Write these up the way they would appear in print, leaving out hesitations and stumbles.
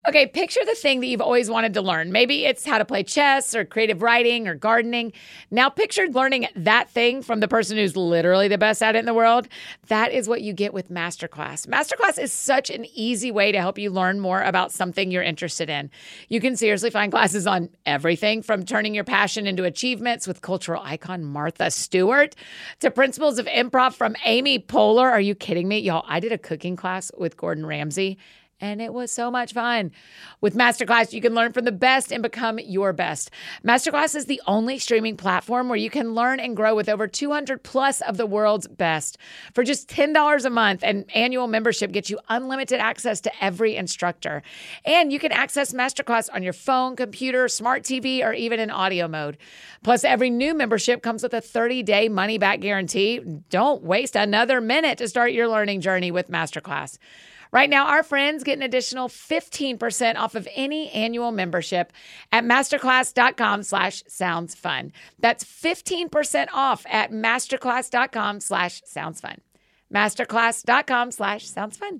Okay, picture the thing that you've always wanted to learn. Maybe it's how to play chess or creative writing or gardening. Now picture learning that thing from the person who's literally the best at it in the world. That is what you get with Masterclass. Masterclass is such an easy way to help you learn more about something you're interested in. You can seriously find classes on everything from turning your passion into achievements with cultural icon Martha Stewart to principles of improv from Amy Poehler. Are you kidding me? Y'all, I did a cooking class with Gordon Ramsay. And it was so much fun. With Masterclass, you can learn from the best and become your best. Masterclass is the only streaming platform where you can learn and grow with over 200 plus of the world's best. For just $10 a month, an annual membership gets you unlimited access to every instructor. And you can access Masterclass on your phone, computer, smart TV, or even in audio mode. Plus, every new membership comes with a 30-day money-back guarantee. Don't waste another minute to start your learning journey with Masterclass. Right now, our friends get an additional 15% off of any annual membership at masterclass.com/soundsfun. That's 15% off at masterclass.com/soundsfun. Masterclass.com/soundsfun.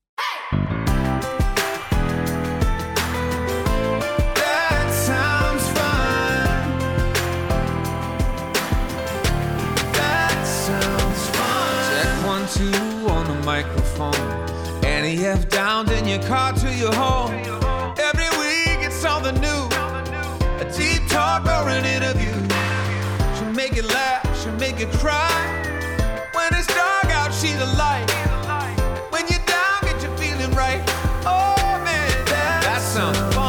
That sounds fun. That sounds fun. Check 1, 2 on the microphone. NEF down in your car to your home. Every week it's something new. A deep talk or an interview. She'll make you laugh, she'll make you cry. When it's dark out, she's a light. When you're down, get you feeling right. Oh man, that sounds fun.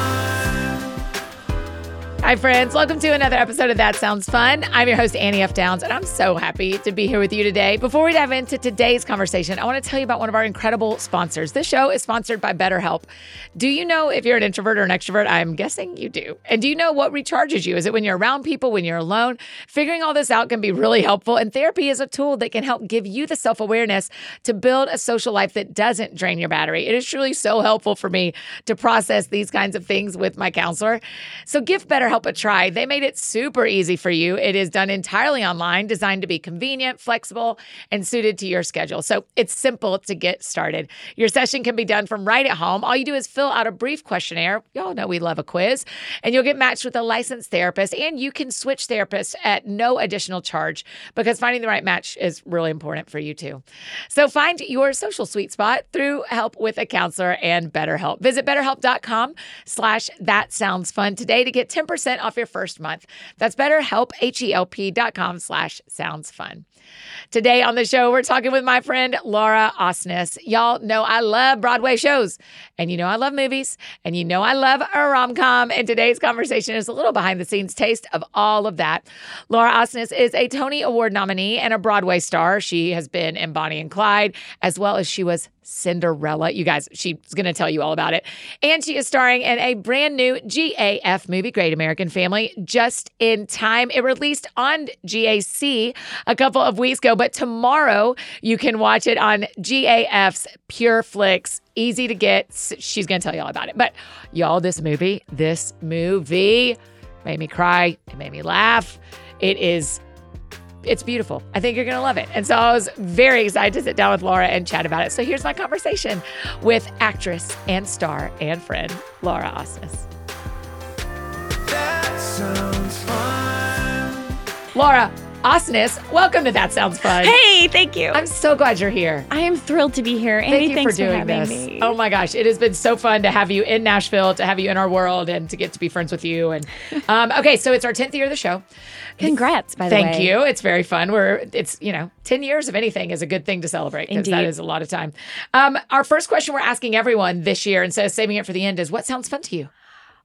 Hi, friends. Welcome to another episode of That Sounds Fun. I'm your host, Annie F. Downs, and I'm so happy to be here with you today. Before we dive into today's conversation, I want to tell you about one of our incredible sponsors. This show is sponsored by BetterHelp. Do you know if you're an introvert or an extrovert? I'm guessing you do. And do you know what recharges you? Is it when you're around people, when you're alone? Figuring all this out can be really helpful, and therapy is a tool that can help give you the self-awareness to build a social life that doesn't drain your battery. It is truly so helpful for me to process these kinds of things with my counselor. So give BetterHelp a try. They made it super easy for you. It is done entirely online, designed to be convenient, flexible, and suited to your schedule. So it's simple to get started. Your session can be done from right at home. All you do is fill out a brief questionnaire. Y'all know we love a quiz. And you'll get matched with a licensed therapist. And you can switch therapists at no additional charge because finding the right match is really important for you too. So find your social sweet spot through help with a counselor and BetterHelp. Visit BetterHelp.com/thatsoundsfun today to get 10% off your first month. That's BetterHelp, HELP.com/soundsfun. Today on the show, we're talking with my friend, Laura Osnes. Y'all know I love Broadway shows, and you know I love movies, and you know I love a rom-com, and today's conversation is a little behind-the-scenes taste of all of that. Laura Osnes is a Tony Award nominee and a Broadway star. She has been in Bonnie and Clyde, as well as she was Cinderella. You guys, she's going to tell you all about it. And she is starring in a brand new GAF movie, Great American Family, Just in Time. It released on GAC a couple of weeks ago, but tomorrow you can watch it on GAF's Pure Flix. Easy to get. She's going to tell you all about it. But y'all, this movie made me cry. It made me laugh. It's beautiful. I think you're going to love it. And so I was very excited to sit down with Laura and chat about it. So here's my conversation with actress and star and friend, Laura Osnes. That sounds fun. Laura Osnes, welcome to That Sounds Fun. Hey, thank you. I'm so glad you're here. I am thrilled to be here. Thank Annie, you thanks for doing having this. me. Oh my gosh, it has been so fun to have you in Nashville, to have you in our world, and to get to be friends with you. And okay, so it's our 10th year of the show. Congrats, by the way. Thank you. It's very fun. 10 years of anything is a good thing to celebrate because that is a lot of time. Our first question we're asking everyone this year, instead of saving it for the end, is what sounds fun to you?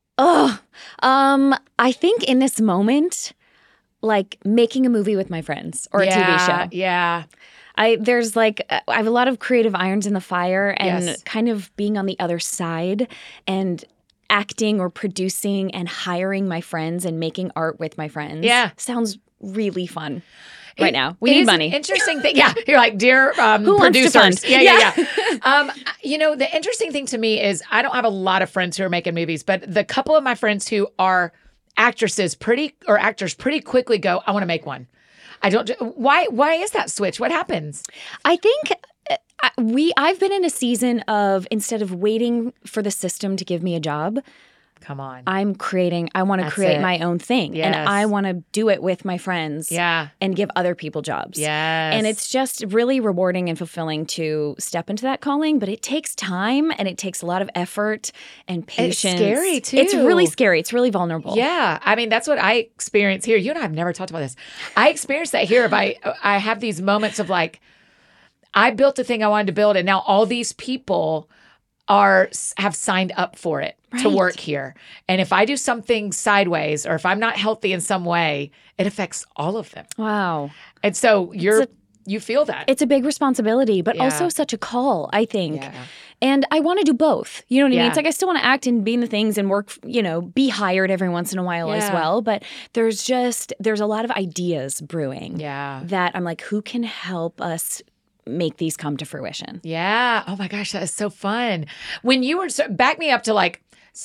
I think in this moment, like making a movie with my friends or a TV show. Yeah. I have a lot of creative irons in the fire and kind of being on the other side and acting or producing and hiring my friends and making art with my friends. Yeah. Sounds really fun. Right now, we need money. Interesting thing. Yeah, you're like, dear Who producers. wants to fund? Yeah. The interesting thing to me is I don't have a lot of friends who are making movies, but the couple of my friends who are actors pretty quickly go, I want to make one. I don't. Why is that switch? What happens? I think I've been in a season of, instead of waiting for the system to give me a job, come on, I want to create my own thing. Yes. And I want to do it with my friends and give other people jobs. Yes. And it's just really rewarding and fulfilling to step into that calling, but it takes time and it takes a lot of effort and patience. It's scary too. It's really scary. It's really vulnerable. Yeah. I mean, that's what I experience here. You and I have never talked about this. I experienced that here. I have these moments of like, I built the thing I wanted to build, and now all these people have signed up for it to work here. And if I do something sideways, or if I'm not healthy in some way, it affects all of them. Wow. And so you feel that. It's a big responsibility, but also such a call, I think. Yeah. And I want to do both. You know what I mean? Yeah. It's like I still want to act and be in the things and work, be hired every once in a while as well. But there's a lot of ideas brewing that I'm like, who can help us make these come to fruition? Yeah. Oh my gosh, that is so fun. When you were, back me up to like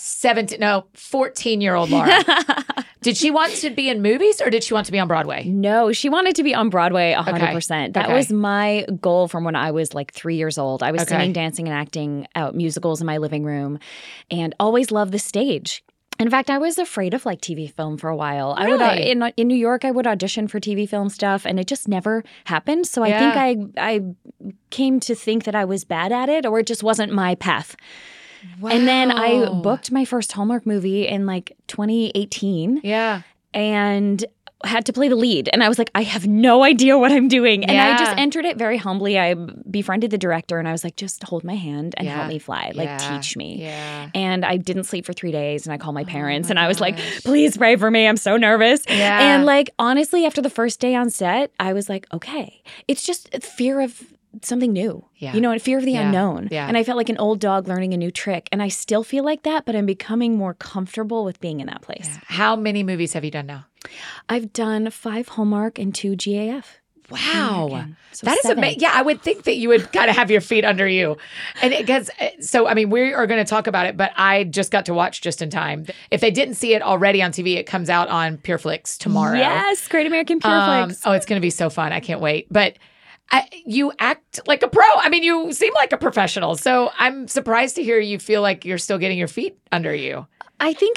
14-year-old Laura. Did she want to be in movies, or did she want to be on Broadway? No, she wanted to be on Broadway 100%. That was my goal from when I was like 3 years old. I was singing, dancing, and acting out musicals in my living room and always loved the stage. In fact, I was afraid of like TV film for a while. Really? I would in New York, I would audition for TV film stuff, and it just never happened. So I think I came to think that I was bad at it, or it just wasn't my path. Wow. And then I booked my first Hallmark movie in like 2018. Yeah. And had to play the lead. And I was like, I have no idea what I'm doing. And I just entered it very humbly. I befriended the director and I was like, just hold my hand and help me fly. Like, teach me. Yeah. And I didn't sleep for 3 days. And I called my parents and I was like, please pray for me. I'm so nervous. Yeah. And like, honestly, after the first day on set, I was like, okay. It's just fear of something new, and fear of the unknown. Yeah. And I felt like an old dog learning a new trick. And I still feel like that, but I'm becoming more comfortable with being in that place. Yeah. How many movies have you done now? I've done 5 Hallmark and 2 GAF. Wow. So that 7. Is amazing. Yeah, I would think that you would kind of have your feet under you. And because, I mean, we are going to talk about it, but I just got to watch just in time. If they didn't see it already on TV, it comes out on PureFlix tomorrow. Yes, Great American PureFlix. It's going to be so fun. I can't wait. But you act like a pro. I mean, you seem like a professional. So I'm surprised to hear you feel like you're still getting your feet under you. I think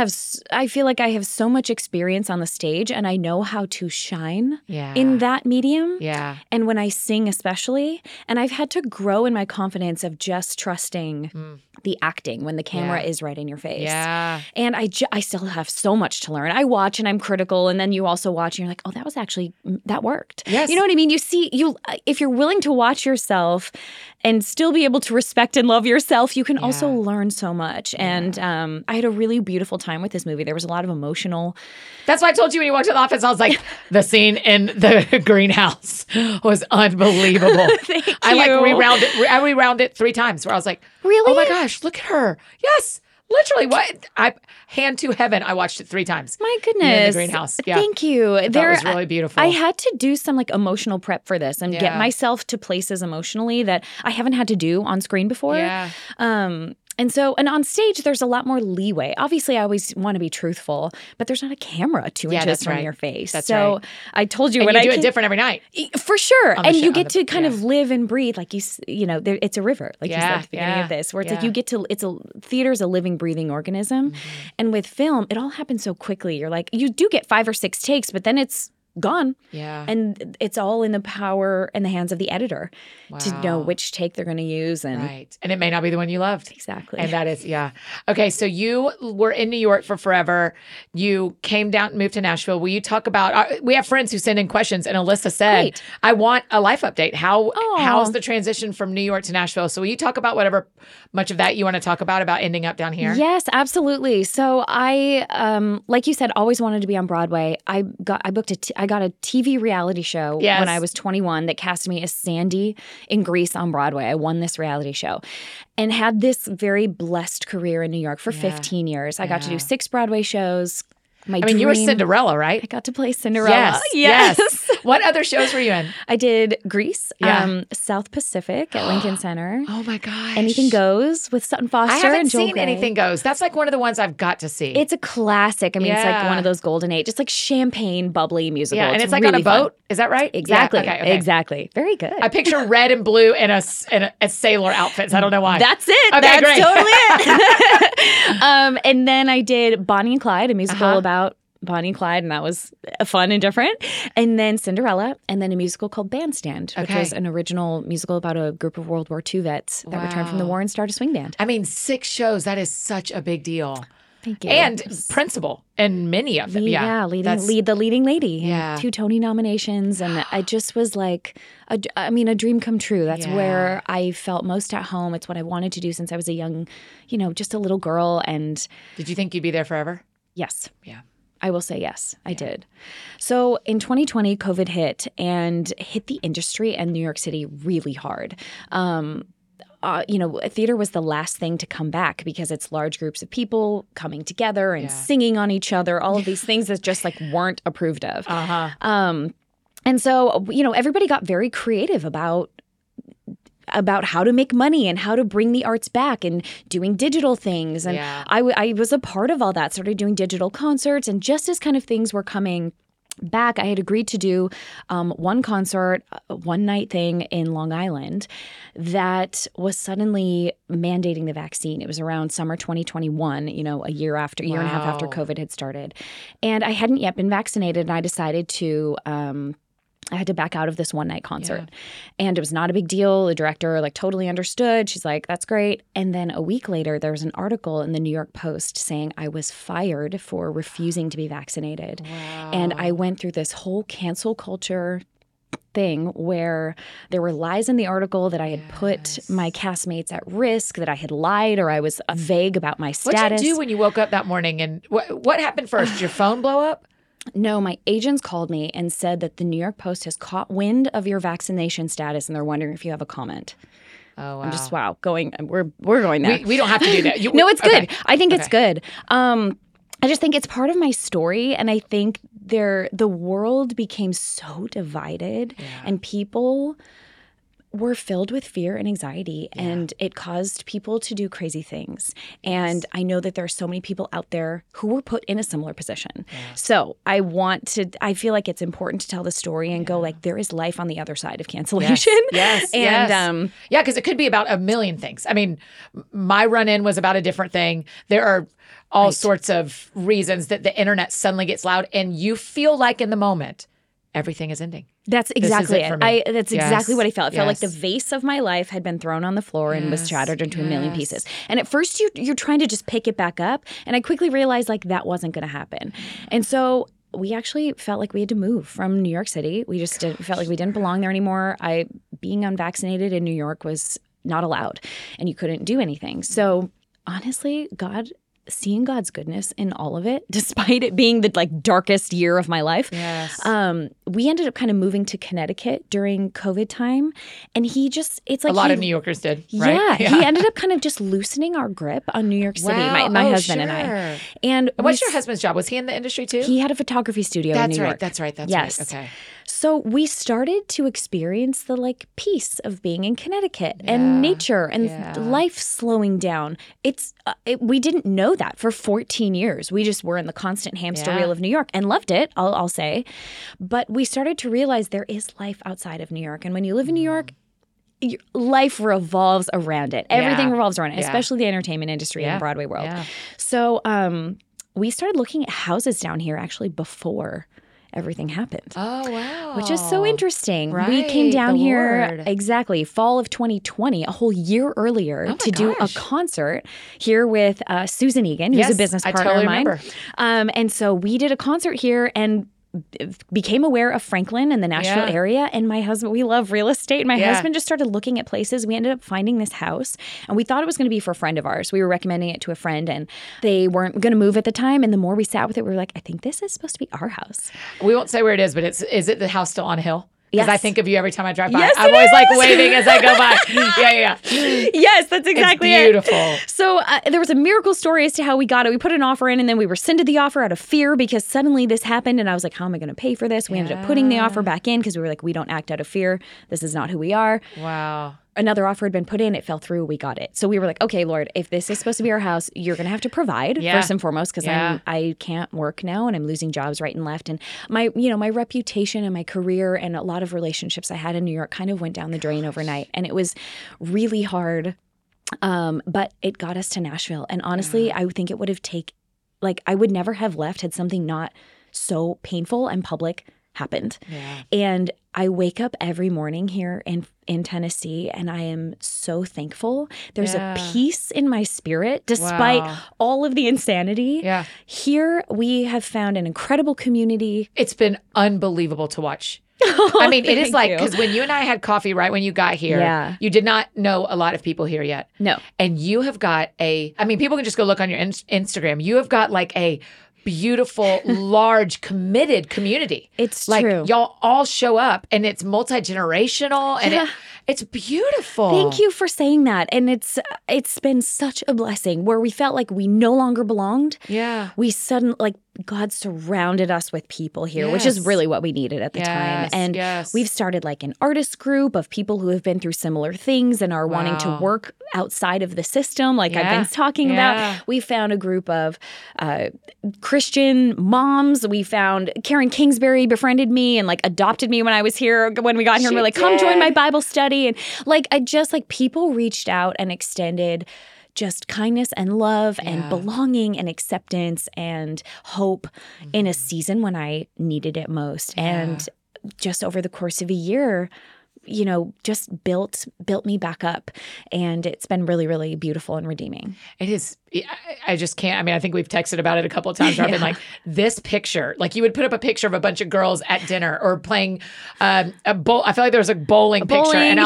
I feel like I have so much experience on the stage and I know how to shine in that medium. Yeah. And when I sing especially, and I've had to grow in my confidence of just trusting the acting when the camera is right in your face. Yeah. And I still have so much to learn. I watch and I'm critical, and then you also watch and you're like, oh, that worked. Yes. You know what I mean? If you're willing to watch yourself and still be able to respect and love yourself, you can also learn so much. Yeah. And I had a really beautiful time with this movie. There was a lot of emotional. That's why I told you when you walked to the office, I was like, the scene in the greenhouse was unbelievable. Thank you. I rewound it 3 times where I was like, really? Oh my gosh, look at her. Yes. Literally, hand to heaven. I watched it 3 times. My goodness. In the greenhouse. Yeah. Thank you. That was really beautiful. I had to do some like emotional prep for this and get myself to places emotionally that I haven't had to do on screen before. Yeah. And on stage, there's a lot more leeway. Obviously, I always want to be truthful, but there's not a camera 2 inches from your face. That's right. I told you and you do it different every night. For sure. And you get to kind of live and breathe. Like, it's a river, like you said at the beginning of this, where it's like theater's a living, breathing organism. Mm-hmm. And with film, it all happens so quickly. You're like, you do get 5 or 6 takes, but then it's gone. Yeah. And it's all in the power and the hands of the editor to know which take they're going to use. Right. And it may not be the one you loved. Exactly. And that is, Okay, so you were in New York for forever. You came down, moved to Nashville. Will you talk about, we have friends who send in questions, and Alyssa said, I want a life update. How's the transition from New York to Nashville? So will you talk about whatever much of that you want to talk about ending up down here? Yes, absolutely. So I, like you said, always wanted to be on Broadway. I got a TV reality show when I was 21 that cast me as Sandy in Grease on Broadway. I won this reality show and had this very blessed career in New York for 15 years. I got to do 6 Broadway shows. You were Cinderella, right? I got to play Cinderella. Yes. What other shows were you in? I did Grease, South Pacific at Lincoln Center. Oh my gosh. Anything Goes with Sutton Foster I haven't and Joel seen Grey. Anything Goes. That's like one of the ones I've got to see. It's a classic. I mean, it's like one of those golden age. It's like champagne, bubbly musical. Yeah, and it's like really on a boat. Is that right? Exactly. Yeah, okay. Exactly. Very good. I picture red and blue in a sailor outfits. I don't know why. That's it. Okay, That's great. totally it. And then I did Bonnie and Clyde, a musical about Bonnie and Clyde, and that was fun and different. And then Cinderella, and then a musical called Bandstand, which was an original musical about a group of World War II vets that returned from the war and started a swing band. 6 shows. That is such a big deal. Thank you. And principal in many of them. Lead the leading lady. Yeah. 2 Tony nominations. And I just was like, a dream come true. That's where I felt most at home. It's what I wanted to do since I was a young, just a little girl. And did you think you'd be there forever? Yes. Yeah. I will say yes, I did. So in 2020, COVID hit the industry and New York City really hard. Theater was the last thing to come back because it's large groups of people coming together and singing on each other, all of these things that just like weren't approved of. And so, everybody got very creative about how to make money and how to bring the arts back and doing digital things. And I was a part of all that, started doing digital concerts. And just as kind of things were coming back, I had agreed to do one concert, one night thing in Long Island that was suddenly mandating the vaccine. It was around summer 2021, a year and a half after COVID had started. And I hadn't yet been vaccinated, and I decided to I had to back out of this one night concert. And it was not a big deal. The director totally understood. She's like, that's great. And then a week later, there was an article in the New York Post saying I was fired for refusing to be vaccinated. Wow. And I went through this whole cancel culture thing where there were lies in the article that I had put my castmates at risk, that I had lied, or I was vague about my status. What did you do when you woke up that morning? And what happened first? Did your phone blow up? No, my agents called me and said that the New York Post has caught wind of your vaccination status and they're wondering if you have a comment. Oh, wow. I'm just, we're going there. We don't have to do that. No, it's good. Okay. I think it's good. I just think it's part of my story. And I think the world became so divided and people were filled with fear and anxiety, and it caused people to do crazy things. And I know that there are so many people out there who were put in a similar position. So I feel like it's important to tell the story and go there is life on the other side of cancellation. Yes. And because it could be about a million things. I mean, my run-in was about a different thing. There are all sorts of reasons that the internet suddenly gets loud, and you feel like in the moment, everything is ending. That's exactly it. That's exactly what I felt. I felt like the Yes. vase of my life had been thrown on the floor and was shattered into a million pieces. And at first you're trying to just pick it back up. And I quickly realized that wasn't going to happen. And so we actually felt like we had to move from New York City. We just felt like we didn't belong there anymore. Being unvaccinated in New York was not allowed, and you couldn't do anything. So honestly, seeing God's goodness in all of it, despite it being the darkest year of my life. Yes. We ended up kind of moving to Connecticut during COVID time. And it's like a lot of New Yorkers did, right? Yeah. He ended up kind of just loosening our grip on New York City, my husband and I. And what's your husband's job? Was he in the industry too? He had a photography studio in New York. That's right. Yes. Okay. So we started to experience the peace of being in Connecticut and nature and life slowing down. We didn't know that for 14 years. We just were in the constant hamster wheel of New York and loved it, I'll say. But we started to realize there is life outside of New York. And when you live in New York, life revolves around it. Everything revolves around it, especially the entertainment industry and Broadway world. Yeah. So we started looking at houses down here actually before everything happened. Oh, wow. Which is so interesting. Right, we came down here, Lord. Fall of 2020, a whole year earlier to do a concert here with Susan Egan, who's a business partner of mine. And so we did a concert here and became aware of Franklin and the Nashville area. And my husband, we love real estate. And my husband just started looking at places. We ended up finding this house and we thought it was going to be for a friend of ours. We were recommending it to a friend and they weren't going to move at the time. And the more we sat with it, we were like, I think this is supposed to be our house. We won't say where it is, but is it the house still on a hill? Because I Yes. think of you every time I drive by. Yes, I'm it always like is. waving as I go by. Yeah. Yes, that's exactly It's beautiful. it. So there was a miracle story as to how we got it. We put an offer in and then we rescinded the offer out of fear because suddenly this happened and I was like, how am I going to pay for this? We ended up putting the offer back in because we were like, we don't act out of fear. This is not who we are. Wow. Another offer had been put in. It fell through. We got it. So we were like, okay, Lord, if this is supposed to be our house, you're going to have to provide first and foremost because I can't work now and I'm losing jobs right and left. And my reputation and my career and a lot of relationships I had in New York kind of went down the drain overnight. And it was really hard. But it got us to Nashville. And honestly, I think it would have I would never have left had something not so painful and public happened. Yeah. And I wake up every morning here in Tennessee and I am so thankful. There's a peace in my spirit despite all of the insanity. Yeah. Here we have found an incredible community. It's been unbelievable to watch. I mean, it is like, because when you and I had coffee right when you got here, you did not know a lot of people here yet. No. And you have got people can just go look on your Instagram. You have got like a beautiful, large, committed community. It's like, true. Y'all all show up and it's multi-generational and it's beautiful. Thank you for saying that. And it's been such a blessing where we felt like we no longer belonged. Yeah. We suddenly, God surrounded us with people here, which is really what we needed at the time. And we've started like an artist group of people who have been through similar things and are wanting to work outside of the system, like I've been talking about. We found a group of Christian moms. We found Karen Kingsbury befriended me and like adopted me when I was here, when we got here. And we're like, come join my Bible study. And people reached out and extended just kindness and love and belonging and acceptance and hope in a season when I needed it most. And just over the course of a year, just built me back up. And it's been really, really beautiful and redeeming. It is. I just can't. I mean, I think we've texted about it a couple of times where I've been like, this picture, like you would put up a picture of a bunch of girls at dinner or playing a bowl. I feel like there was a bowling picture. And I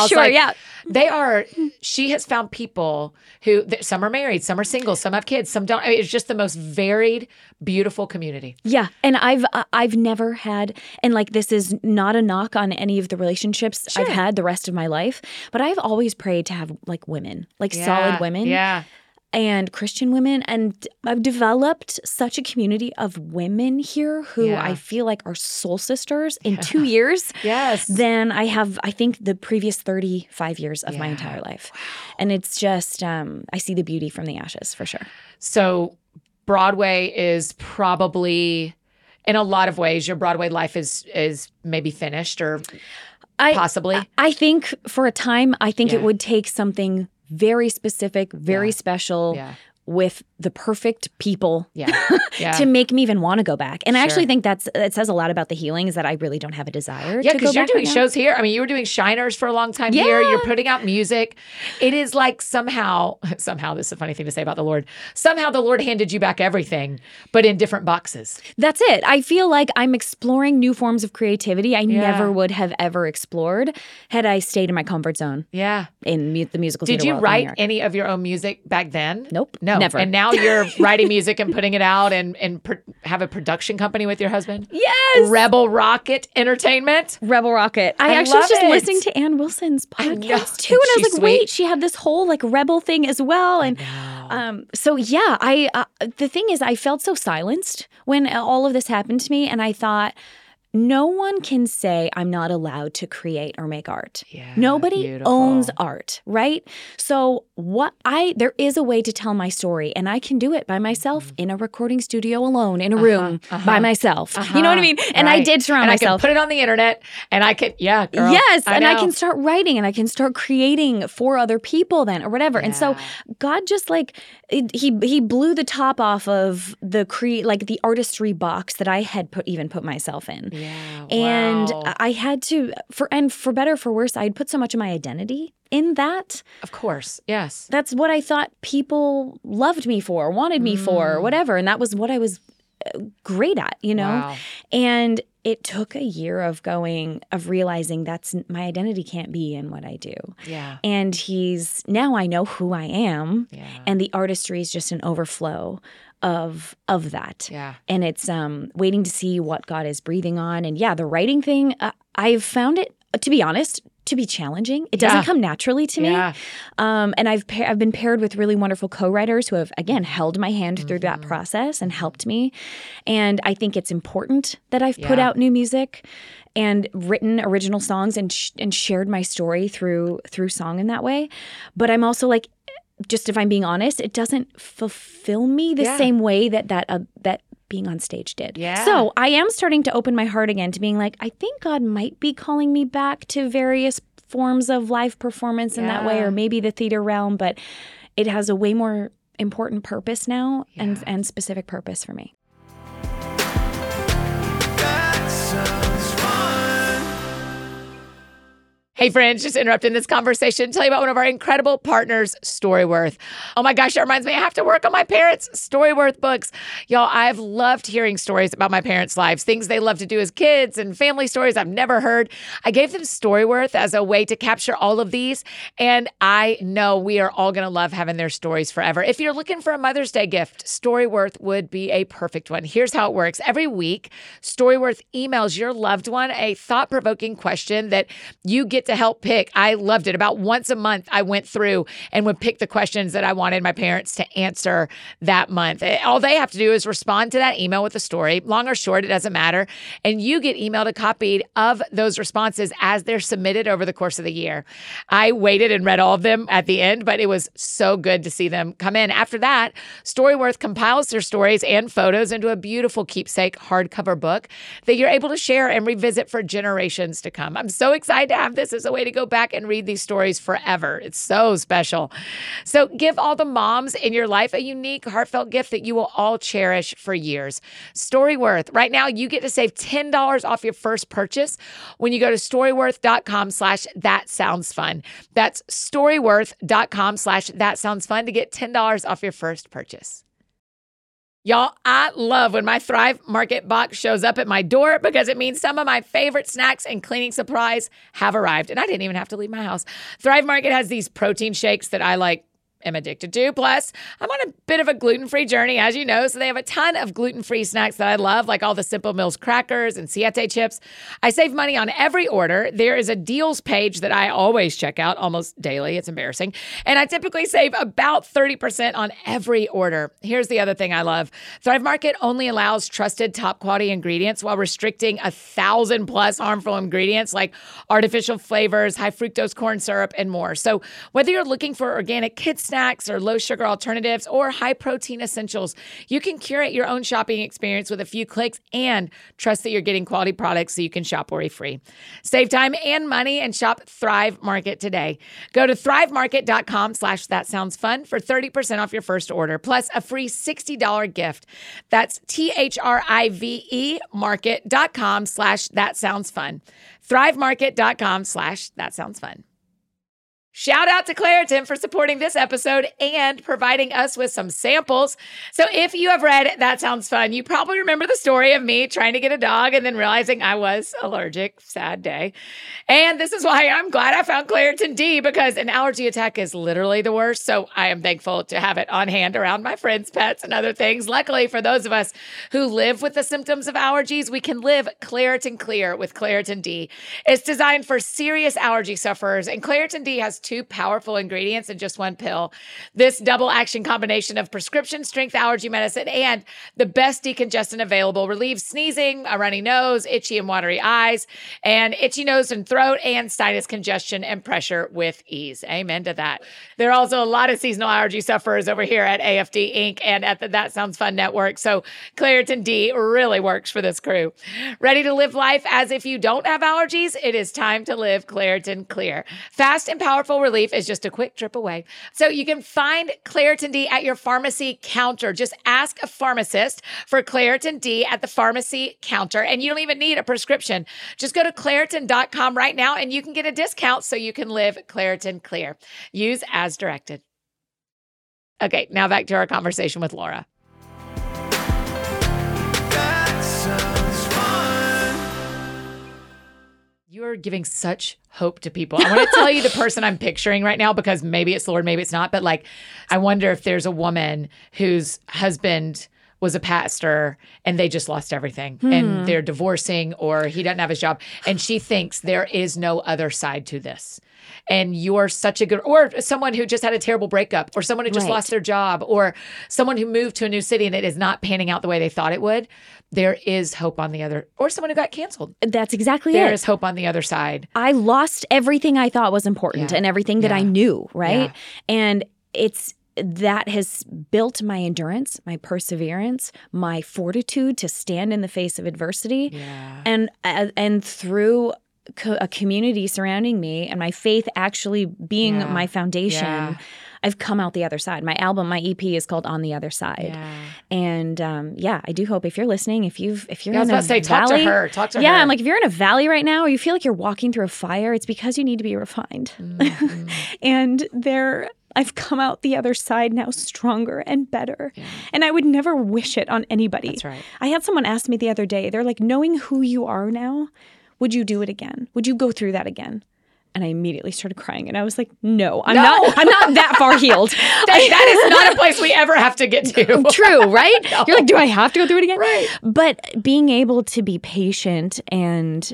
was she has found people who, some are married, some are single, some have kids, some don't. I mean, it's just the most varied, beautiful community. Yeah. And I've never had, and like, this is not a knock on any of the relationships I've had the rest of my life, but I've always prayed to have like women, like solid women. Yeah. And Christian women. And I've developed such a community of women here who I feel like are soul sisters in 2 years than I have, I think, the previous 35 years of my entire life. Wow. And it's just, I see the beauty from the ashes for sure. So Broadway is probably, in a lot of ways, your Broadway life is maybe finished or possibly. I think for a time, it would take something very specific, very special with the perfect people to make me even want to go back. And I actually think it says a lot about the healing is that I really don't have a desire to go back. Yeah, because you're doing shows here. I mean, you were doing Shiners for a long time here. You're putting out music. It is like somehow, this is a funny thing to say about the Lord, somehow the Lord handed you back everything, but in different boxes. That's it. I feel like I'm exploring new forms of creativity I never would have ever explored had I stayed in my comfort zone. Yeah. In the musical theater Did you world write any of your own music back then? Nope. No. Never. And now you're writing music and putting it out and have a production company with your husband? Yes. Rebel Rocket Entertainment. Rebel Rocket. I actually was just listening to Ann Wilson's podcast too. And I was like, wait, she had this whole like rebel thing as well. And the thing is, I felt so silenced when all of this happened to me. And I thought, no one can say I'm not allowed to create or make art. Yeah, nobody owns art, right? So there is a way to tell my story, and I can do it by myself in a recording studio alone in a room by myself. You know what I mean? And I did surround myself. I can put it on the internet, and I can, girl. Yes, and I can start writing, and I can start creating for other people then, or whatever. Yeah. And so God just like he blew the top off of the artistry box that I had put myself in. Yeah. And I had to, for better or for worse, I'd put so much of my identity in that. Of course, yes. That's what I thought people loved me for, wanted me for, or whatever. And that was what I was great at, you know? Wow. And it took a year of realizing that's my identity can't be in what I do. Yeah. And now I know who I am. Yeah. And the artistry is just an overflow of that. Yeah. And it's waiting to see what God is breathing on. And the writing thing, I've found it, to be honest, to be challenging. It doesn't come naturally to me. Yeah. And I've been paired with really wonderful co-writers who have, again, held my hand through that process and helped me. And I think it's important that I've put out new music and written original songs and shared my story through song in that way. But I'm also like, just if I'm being honest, it doesn't fulfill me the same way that being on stage did. Yeah. So I am starting to open my heart again to being like, I think God might be calling me back to various forms of live performance in that way, or maybe the theater realm, but it has a way more important purpose now and specific purpose for me. Hey friends, just interrupting this conversation to tell you about one of our incredible partners, Storyworth. Oh my gosh, that reminds me, I have to work on my parents' Storyworth books. Y'all, I've loved hearing stories about my parents' lives, things they love to do as kids and family stories I've never heard. I gave them Storyworth as a way to capture all of these, and I know we are all going to love having their stories forever. If you're looking for a Mother's Day gift, Storyworth would be a perfect one. Here's how it works. Every week, Storyworth emails your loved one a thought-provoking question that you get to help pick. I loved it. About once a month, I went through and would pick the questions that I wanted my parents to answer that month. All they have to do is respond to that email with a story, long or short, it doesn't matter. And you get emailed a copy of those responses as they're submitted over the course of the year. I waited and read all of them at the end, but it was so good to see them come in. After that, Storyworth compiles their stories and photos into a beautiful keepsake hardcover book that you're able to share and revisit for generations to come. I'm so excited to have this as a way to go back and read these stories forever. It's so special. So give all the moms in your life a unique, heartfelt gift that you will all cherish for years. Storyworth. Right now, you get to save $10 off your first purchase when you go to storyworth.com/thatsoundsfun. That's storyworth.com/thatsoundsfun to get $10 off your first purchase. Y'all, I love when my Thrive Market box shows up at my door because it means some of my favorite snacks and cleaning supplies have arrived. And I didn't even have to leave my house. Thrive Market has these protein shakes that I am addicted to. Plus, I'm on a bit of a gluten-free journey, as you know, so they have a ton of gluten-free snacks that I love, like all the Simple Mills crackers and Siete chips. I save money on every order. There is a deals page that I always check out almost daily. It's embarrassing. And I typically save about 30% on every order. Here's the other thing I love. Thrive Market only allows trusted top-quality ingredients while restricting 1,000+ harmful ingredients like artificial flavors, high fructose corn syrup, and more. So whether you're looking for organic kids' snacks or low sugar alternatives or high protein essentials, you can curate your own shopping experience with a few clicks and trust that you're getting quality products so you can shop worry-free. Save time and money and shop Thrive Market today. Go to thrivemarket.com/thatsoundsfun for 30% off your first order, plus a free $60 gift. That's THRIVE market.com/thatsoundsfun. thrivemarket.com/thatsoundsfun. Shout out to Claritin for supporting this episode and providing us with some samples. So if you have read That Sounds Fun, you probably remember the story of me trying to get a dog and then realizing I was allergic. Sad day. And this is why I'm glad I found Claritin D, because an allergy attack is literally the worst. So I am thankful to have it on hand around my friends' pets and other things. Luckily, for those of us who live with the symptoms of allergies, we can live Claritin Clear with Claritin D. It's designed for serious allergy sufferers, and Claritin D has 2 powerful ingredients in just one pill. This double action combination of prescription strength allergy medicine and the best decongestant available relieves sneezing, a runny nose, itchy and watery eyes, and itchy nose and throat, and sinus congestion and pressure with ease. Amen to that. There are also a lot of seasonal allergy sufferers over here at AFD Inc. and at the That Sounds Fun Network. So Claritin D really works for this crew. Ready to live life as if you don't have allergies? It is time to live Claritin Clear. Fast and powerful relief is just a quick trip away. So you can find Claritin D at your pharmacy counter. Just ask a pharmacist for Claritin D at the pharmacy counter, and you don't even need a prescription. Just go to Claritin.com right now and you can get a discount so you can live Claritin Clear. Use as directed. Okay, now back to our conversation with Laura. That sounds fun. You're giving such hope to people. I want to tell you the person I'm picturing right now, because maybe it's the Lord, maybe it's not. But like, I wonder if there's a woman whose husband was a pastor and they just lost everything and they're divorcing, or he doesn't have his job. And she thinks there is no other side to this. And you're such a good, or someone who just had a terrible breakup, or someone who just lost their job, or someone who moved to a new city and it is not panning out the way they thought it would. There is hope on the other, or someone who got canceled. That's exactly it. There is hope on the other side. I lost everything I thought was important and everything that I knew, right? Yeah. And that has built my endurance, my perseverance, my fortitude to stand in the face of adversity. Yeah. And through a community surrounding me and my faith actually being my foundation, I've come out the other side. My album, my EP is called On the Other Side. Yeah. And I do hope if you're listening, if you're in a valley. I was about to say, talk to her. Yeah, I'm like, if you're in a valley right now or you feel like you're walking through a fire, it's because you need to be refined. Mm-hmm. And I've come out the other side now stronger and better. Yeah. And I would never wish it on anybody. That's right. I had someone ask me the other day, they're like, knowing who you are now, would you do it again? Would you go through that again? And I immediately started crying. And I was like, no, I'm not that far healed. that is not a place we ever have to get to. True, right? No. You're like, do I have to go through it again? Right. But being able to be patient and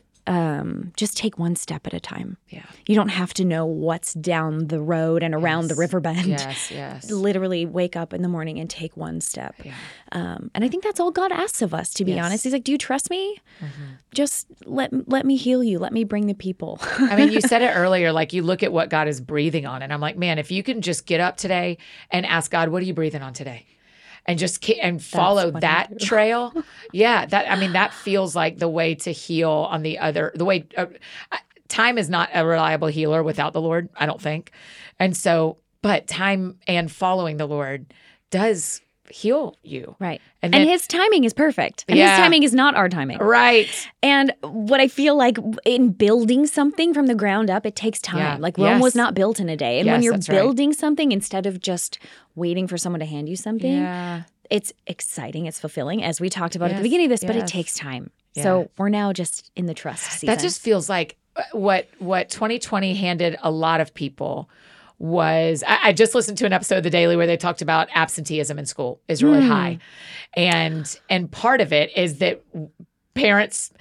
just take one step at a time. Yeah. You don't have to know what's down the road and around the river bend. Yes. Literally wake up in the morning and take one step. Yeah. And I think that's all God asks of us, to be honest. He's like, do you trust me? Mm-hmm. Just let me heal you. Let me bring the people. I mean, you said it earlier, like you look at what God is breathing on. And I'm like, man, if you can just get up today and ask God, what are you breathing on today? And just follow that trail. Yeah, that feels like the way to heal on the way. Time is not a reliable healer without the Lord, I don't think. And so, but time and following the Lord does heal you. Right. And his timing is perfect. And his timing is not our timing. Right. And what I feel like in building something from the ground up, it takes time. Yeah. Like Rome was not built in a day. And when you're building something, instead of just waiting for someone to hand you something, it's exciting, it's fulfilling, as we talked about at the beginning of this, but it takes time. Yeah. So we're now just in the trust season. That just feels like what 2020 handed a lot of people was, I just listened to an episode of The Daily where they talked about absenteeism in school is really high. And part of it is that parents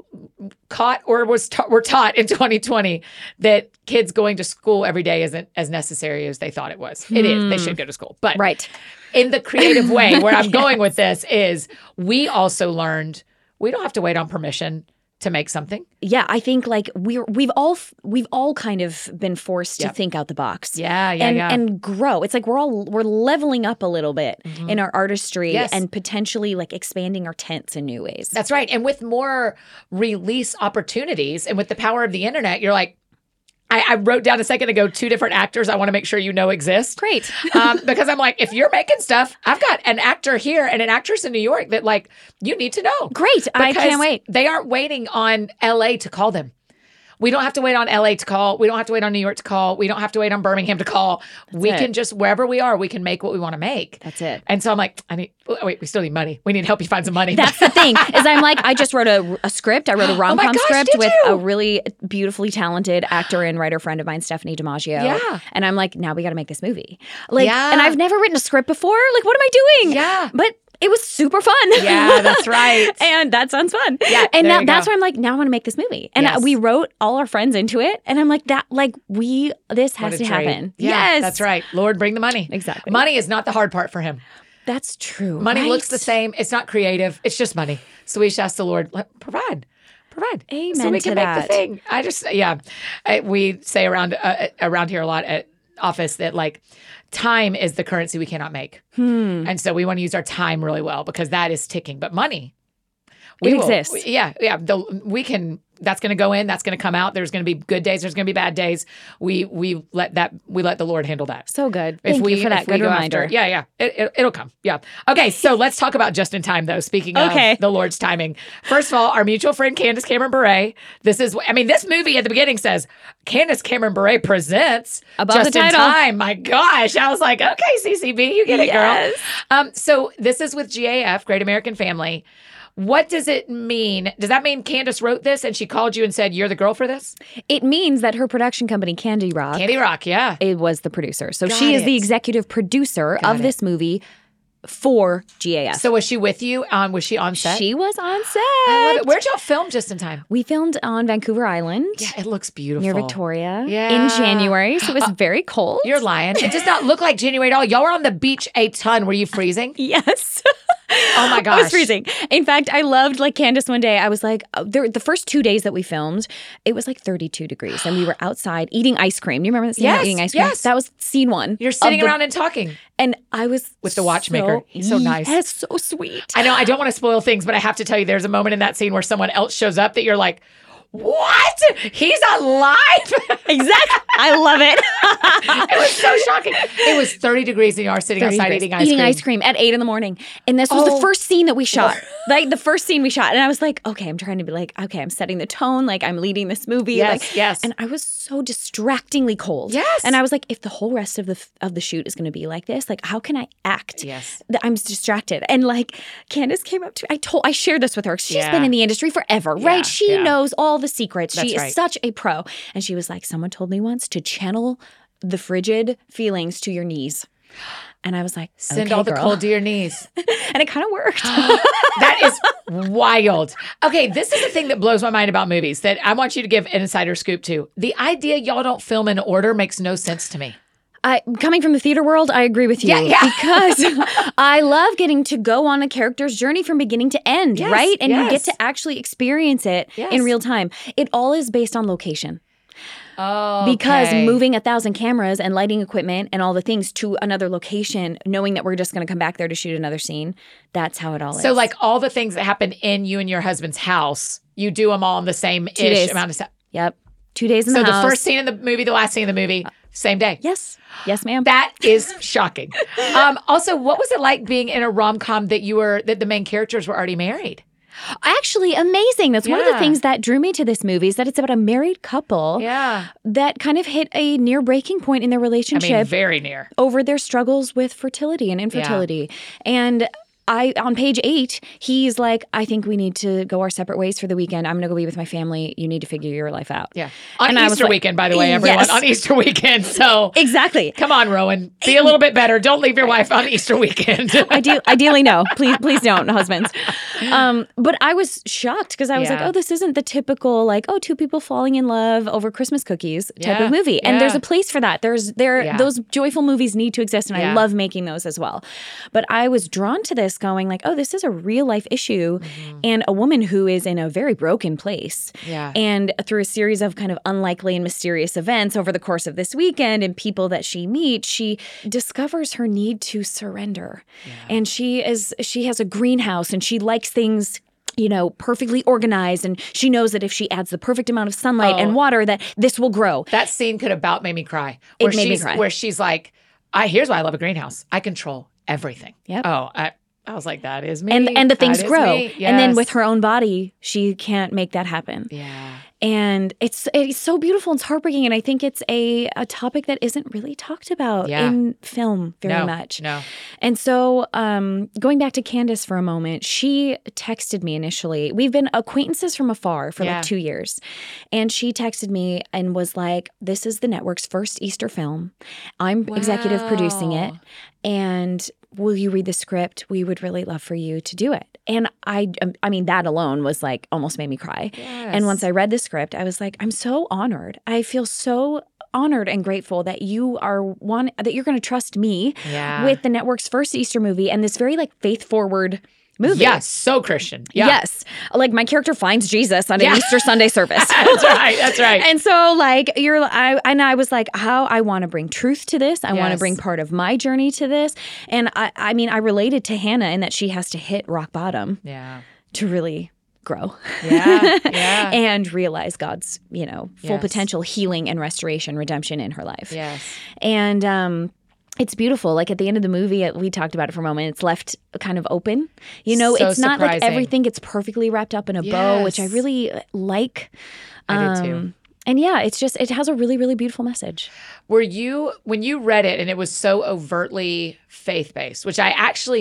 caught or were taught in 2020 that kids going to school every day isn't as necessary as they thought it was. It is. They should go to school. But in the creative way, where I'm going with this is we also learned we don't have to wait on permission to make something. Yeah, I think like we've all kind of been forced to think out the box. And grow. It's like we're leveling up a little bit in our artistry and potentially like expanding our tents in new ways. That's right. And with more release opportunities and with the power of the internet, you're like, I wrote down a second ago 2 different actors I want to make sure you know exist. Great. Because I'm like, if you're making stuff, I've got an actor here and an actress in New York that like you need to know. Great. I can't wait. They aren't waiting on LA to call them. We don't have to wait on LA to call. We don't have to wait on New York to call. We don't have to wait on Birmingham to call. We can just, wherever we are, we can make what we want to make. That's it. And so I'm like, we still need money. We need to help you find some money. That's the thing, is I'm like, I just wrote a script. I wrote a rom-com script with a really beautifully talented actor and writer friend of mine, Stephanie DiMaggio. Yeah. And I'm like, now we got to make this movie. Like, and I've never written a script before. Like, what am I doing? Yeah. But it was super fun. Yeah, that's right. And that sounds fun. Yeah, and that's why I'm like, now I want to make this movie. And we wrote all our friends into it. And I'm like, this has to happen. Yeah, yes. That's right. Lord, bring the money. Exactly. Money is not the hard part for him. That's true. Money looks the same. It's not creative. It's just money. So we just ask the Lord, provide. Amen so we can to make the thing. We say around here a lot at office that like time is the currency we cannot make. And so we want to use our time really well because that is ticking. But money, it exists. We can. That's going to go in. That's going to come out. There's going to be good days. There's going to be bad days. We let the Lord handle that. So good. Thank you for that good reminder. It'll come. Yeah. Okay. So let's talk about Just in Time though. Speaking of the Lord's timing. First of all, our mutual friend Candace Cameron Bure. This movie at the beginning says Candace Cameron Bure presents above Just the title. In Time. My gosh. I was like, okay, CCB, you get it, girl. So this is with GAF, Great American Family. What does it mean? Does that mean Candace wrote this and she called you and said, you're the girl for this? It means that her production company, Candy Rock, yeah. it was the producer. So she is the executive producer of this movie for GAF. So was she with you? Was she on set? She was on set. I love it. Where'd y'all film just in time? We filmed on Vancouver Island. Yeah, it looks beautiful. Near Victoria. Yeah. In January. So it was very cold. You're lying. It does not look like January at all. Y'all were on the beach a ton. Were you freezing? Yes. Oh my gosh. I was freezing. In fact, I loved like Candace one day. I was like, the first 2 days that we filmed, it was like 32 degrees and we were outside eating ice cream. Do you remember that scene? Yes, eating ice cream? yes. That was scene one. You're sitting around and talking. And I was with the watchmaker. He's so nice. Yes, so sweet. I know. I don't want to spoil things, but I have to tell you, there's a moment in that scene where someone else shows up that you're like, what? He's alive? Exactly. I love it. It was so shocking. It was 30 degrees and you are sitting outside eating ice cream at 8 a.m. And this was the first scene that we shot. Like the first scene we shot. And I was like, okay, I'm trying to be like, okay, I'm setting the tone. Like I'm leading this movie. Yes. And I was so distractingly cold. Yes. And I was like, if the whole rest of the shoot is going to be like this, like how can I act? Yes. That I'm distracted. And like Candace came up to me. I shared this with her. She's been in the industry forever, right? She knows all the secrets. That's she is such a pro. And she was like, someone told me once to channel the frigid feelings to your knees. And I was like, send all the cold to your knees. And it kind of worked. That is wild. Okay, this is the thing that blows my mind about movies that I want you to give an insider scoop to. The idea y'all don't film in order makes no sense to me. Coming from the theater world, I agree with you. Yeah. Because I love getting to go on a character's journey from beginning to end, right? And you get to actually experience it in real time. It all is based on location. Oh, because moving 1,000 cameras and lighting equipment and all the things to another location, knowing that we're just going to come back there to shoot another scene, that's how it all is. So like all the things that happen in you and your husband's house, you do them all in the same-ish amount of time. Yep. 2 days in the house. So the first scene in the movie, the last scene in the movie, same day. Yes. Yes, ma'am. That is shocking. Also, what was it like being in a rom-com that the main characters were already married? Actually, amazing. That's one of the things that drew me to this movie is that it's about a married couple that kind of hit a near breaking point in their relationship. I mean, very near. Over their struggles with fertility and infertility. And on page 8, he's like, I think we need to go our separate ways for the weekend. I'm going to go be with my family. You need to figure your life out. Yeah. On Easter weekend, by the way, everyone. Yes. On Easter weekend. So exactly. Come on, Rowan. Be a little bit better. Don't leave your wife on Easter weekend. Ideally, no. Please don't, husbands. But I was shocked because I was like, oh, this isn't the typical like, oh, two people falling in love over Christmas cookies type of movie. And there's a place for that. Those joyful movies need to exist. And I love making those as well. But I was drawn to this going like, oh, this is a real life issue and a woman who is in a very broken place. Yeah. And through a series of kind of unlikely and mysterious events over the course of this weekend and people that she meets, she discovers her need to surrender. Yeah. And she has a greenhouse and she likes things perfectly organized. And she knows that if she adds the perfect amount of sunlight and water, that this will grow. That scene could about made me cry. It made me cry. Where she's like, here's why I love a greenhouse. I control everything. Yep. Oh, I was like, that is me. And the things grow. Yes. And then with her own body, she can't make that happen. Yeah. And it's so beautiful. It's heartbreaking. And I think it's a topic that isn't really talked about in film very much. No. And so going back to Candace for a moment, she texted me initially. We've been acquaintances from afar for like 2 years. And she texted me and was like, this is the network's first Easter film. I'm executive producing it. And will you read the script? We would really love for you to do it. And I mean, that alone was like almost made me cry. Yes. And once I read the script, I was like, I'm so honored. I feel so honored and grateful that you are that you're going to trust me with the network's first Easter movie and this very like faith forward movie. Yes, so Christian. Yeah. Yes. Like my character finds Jesus on an Easter Sunday service. That's right. And so like I was like, how I want to bring truth to this. I want to bring part of my journey to this. And I mean, I related to Hannah in that she has to hit rock bottom to really grow and realize God's, full potential healing and restoration, redemption in her life. Yes. And it's beautiful. Like at the end of the movie, we talked about it for a moment. It's left kind of open. So it's not like surprising. Everything gets perfectly wrapped up in a bow, which I really like. I do too. And it has a really, really beautiful message. When you read it and it was so overtly faith-based, which I actually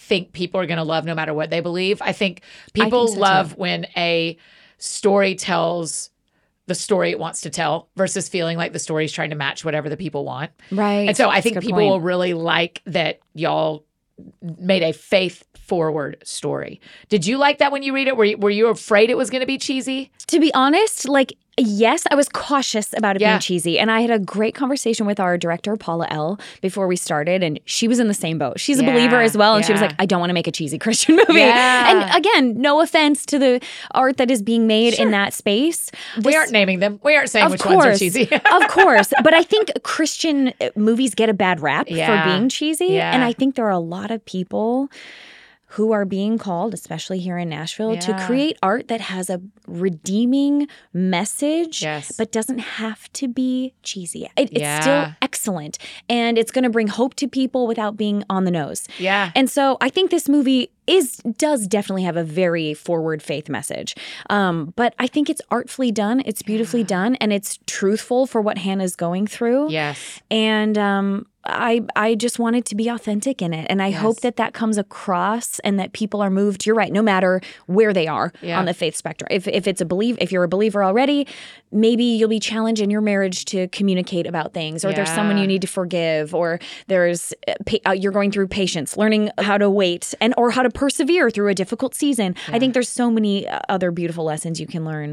think people are going to love no matter what they believe. I think people so, love too. when a story tells the story it wants to tell versus feeling like the story is trying to match whatever the people want. Right. And so I That's a think good people point. will really like that y'all made a faith-forward story. Did you like that when you read it? Were you afraid it was going to be cheesy? To be honest, like, yes, I was cautious about it Yeah. being cheesy. And I had a great conversation with our director, Paula L., before we started. And she was in the same boat. She's a believer as well. And she was yeah. like, I don't want to make a cheesy Christian movie. Yeah. And again, no offense to the art that is being made in that space. We aren't naming them. We aren't saying Of which course, ones are cheesy. of course. But I think Christian movies get a bad rap Yeah. for being cheesy. Yeah. And I think there are a lot of people who are being called, especially here in Nashville, to Yeah. create art that has a redeeming message, Yes. but doesn't have to be cheesy. It's Yeah. still excellent. And it's going to bring hope to people without being on the nose. Yeah. And so I think this movie does definitely have a very forward faith message. But I think it's artfully done. It's beautifully done. And it's truthful for what Hannah's going through. Yes. And I just wanted to be authentic in it. And I hope that comes across and that people are moved. You're right, no matter where they are on the faith spectrum. If it's if you're a believer already, maybe you'll be challenged in your marriage to communicate about things, or there's someone you need to forgive, or there's you're going through patience, learning how to wait or how to persevere through a difficult season. I think there's so many other beautiful lessons you can learn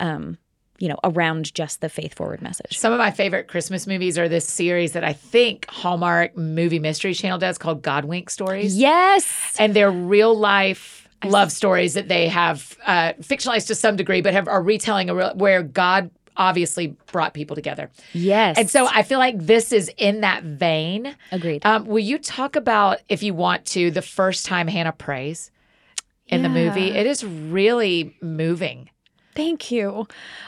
around just the faith forward message. Some of my favorite Christmas movies are this series that I think Hallmark Movie Mystery Channel does called Godwink Stories. Yes. And they're real life love stories that they have fictionalized to some degree, but are retelling where God obviously brought people together. Yes. And so I feel like this is in that vein. Agreed. Will you talk about, if you want to, the first time Hannah prays in the movie? It is really moving. Thank you.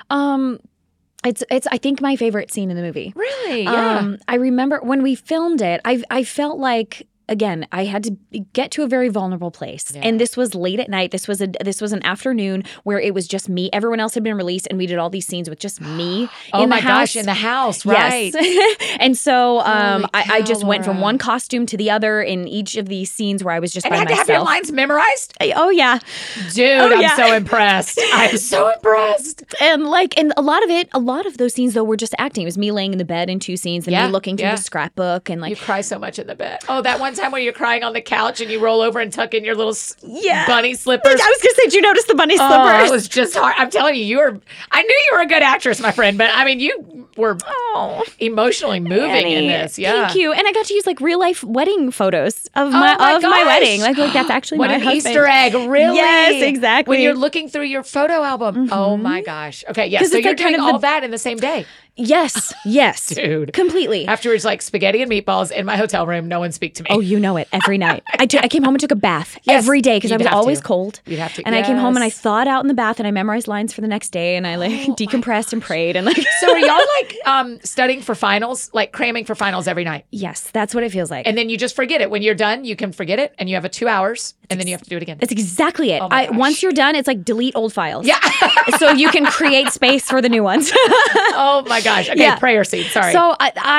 It's I think my favorite scene in the movie. Really? Yeah. I remember when we filmed it, I felt like, again, I had to get to a very vulnerable place. Yeah. And this was late at night. This was an afternoon where it was just me. Everyone else had been released, and we did all these scenes with just me Oh in the my house. gosh, in the house, right? Yes. And so I just went from Laura. one costume to the other in each of these scenes where I was just And by had to myself. have your lines memorized? Oh, yeah. Dude, Oh, yeah. I'm so impressed. I'm so impressed. And a lot of those scenes though were just acting. It was me laying in the bed in two scenes and Yeah, me looking through yeah. the scrapbook and You cry so much in the bed. Oh, that one time when you're crying on the couch and you roll over and tuck in your little bunny slippers. I was gonna say, did you notice the bunny Oh, slippers? it was just hard. I'm telling you, I knew you were a good actress, my friend, but I mean, you were emotionally moving in this. Yeah. Thank you. And I got to use real life wedding photos of my my gosh. wedding. Like that's actually What my an husband. Easter egg, really? Yes, exactly. When you're looking through your photo album. Oh my gosh. Okay, yeah. 'Cause So it's you're like kind doing of all that in the same day. Yes. Dude. Completely. Afterwards, like spaghetti and meatballs in my hotel room. No one speak to me. Oh, you know it. Every night. I came home and took a bath Yes, every day because I you'd was have always to. cold. You'd have to. And I came home and I Yes. thawed out in the bath and I memorized lines for the next day and I decompressed and prayed and So are y'all studying for finals, like cramming for finals every night? Yes, that's what it feels like. And then you just forget it. When you're done, you can forget it and you have 2 hours and then you have to do it again. That's exactly it. Oh my gosh. Once you're done, it's like delete old files. Yeah. So you can create space for the new ones. Oh my gosh. Okay, Yeah. prayer scene. Sorry. So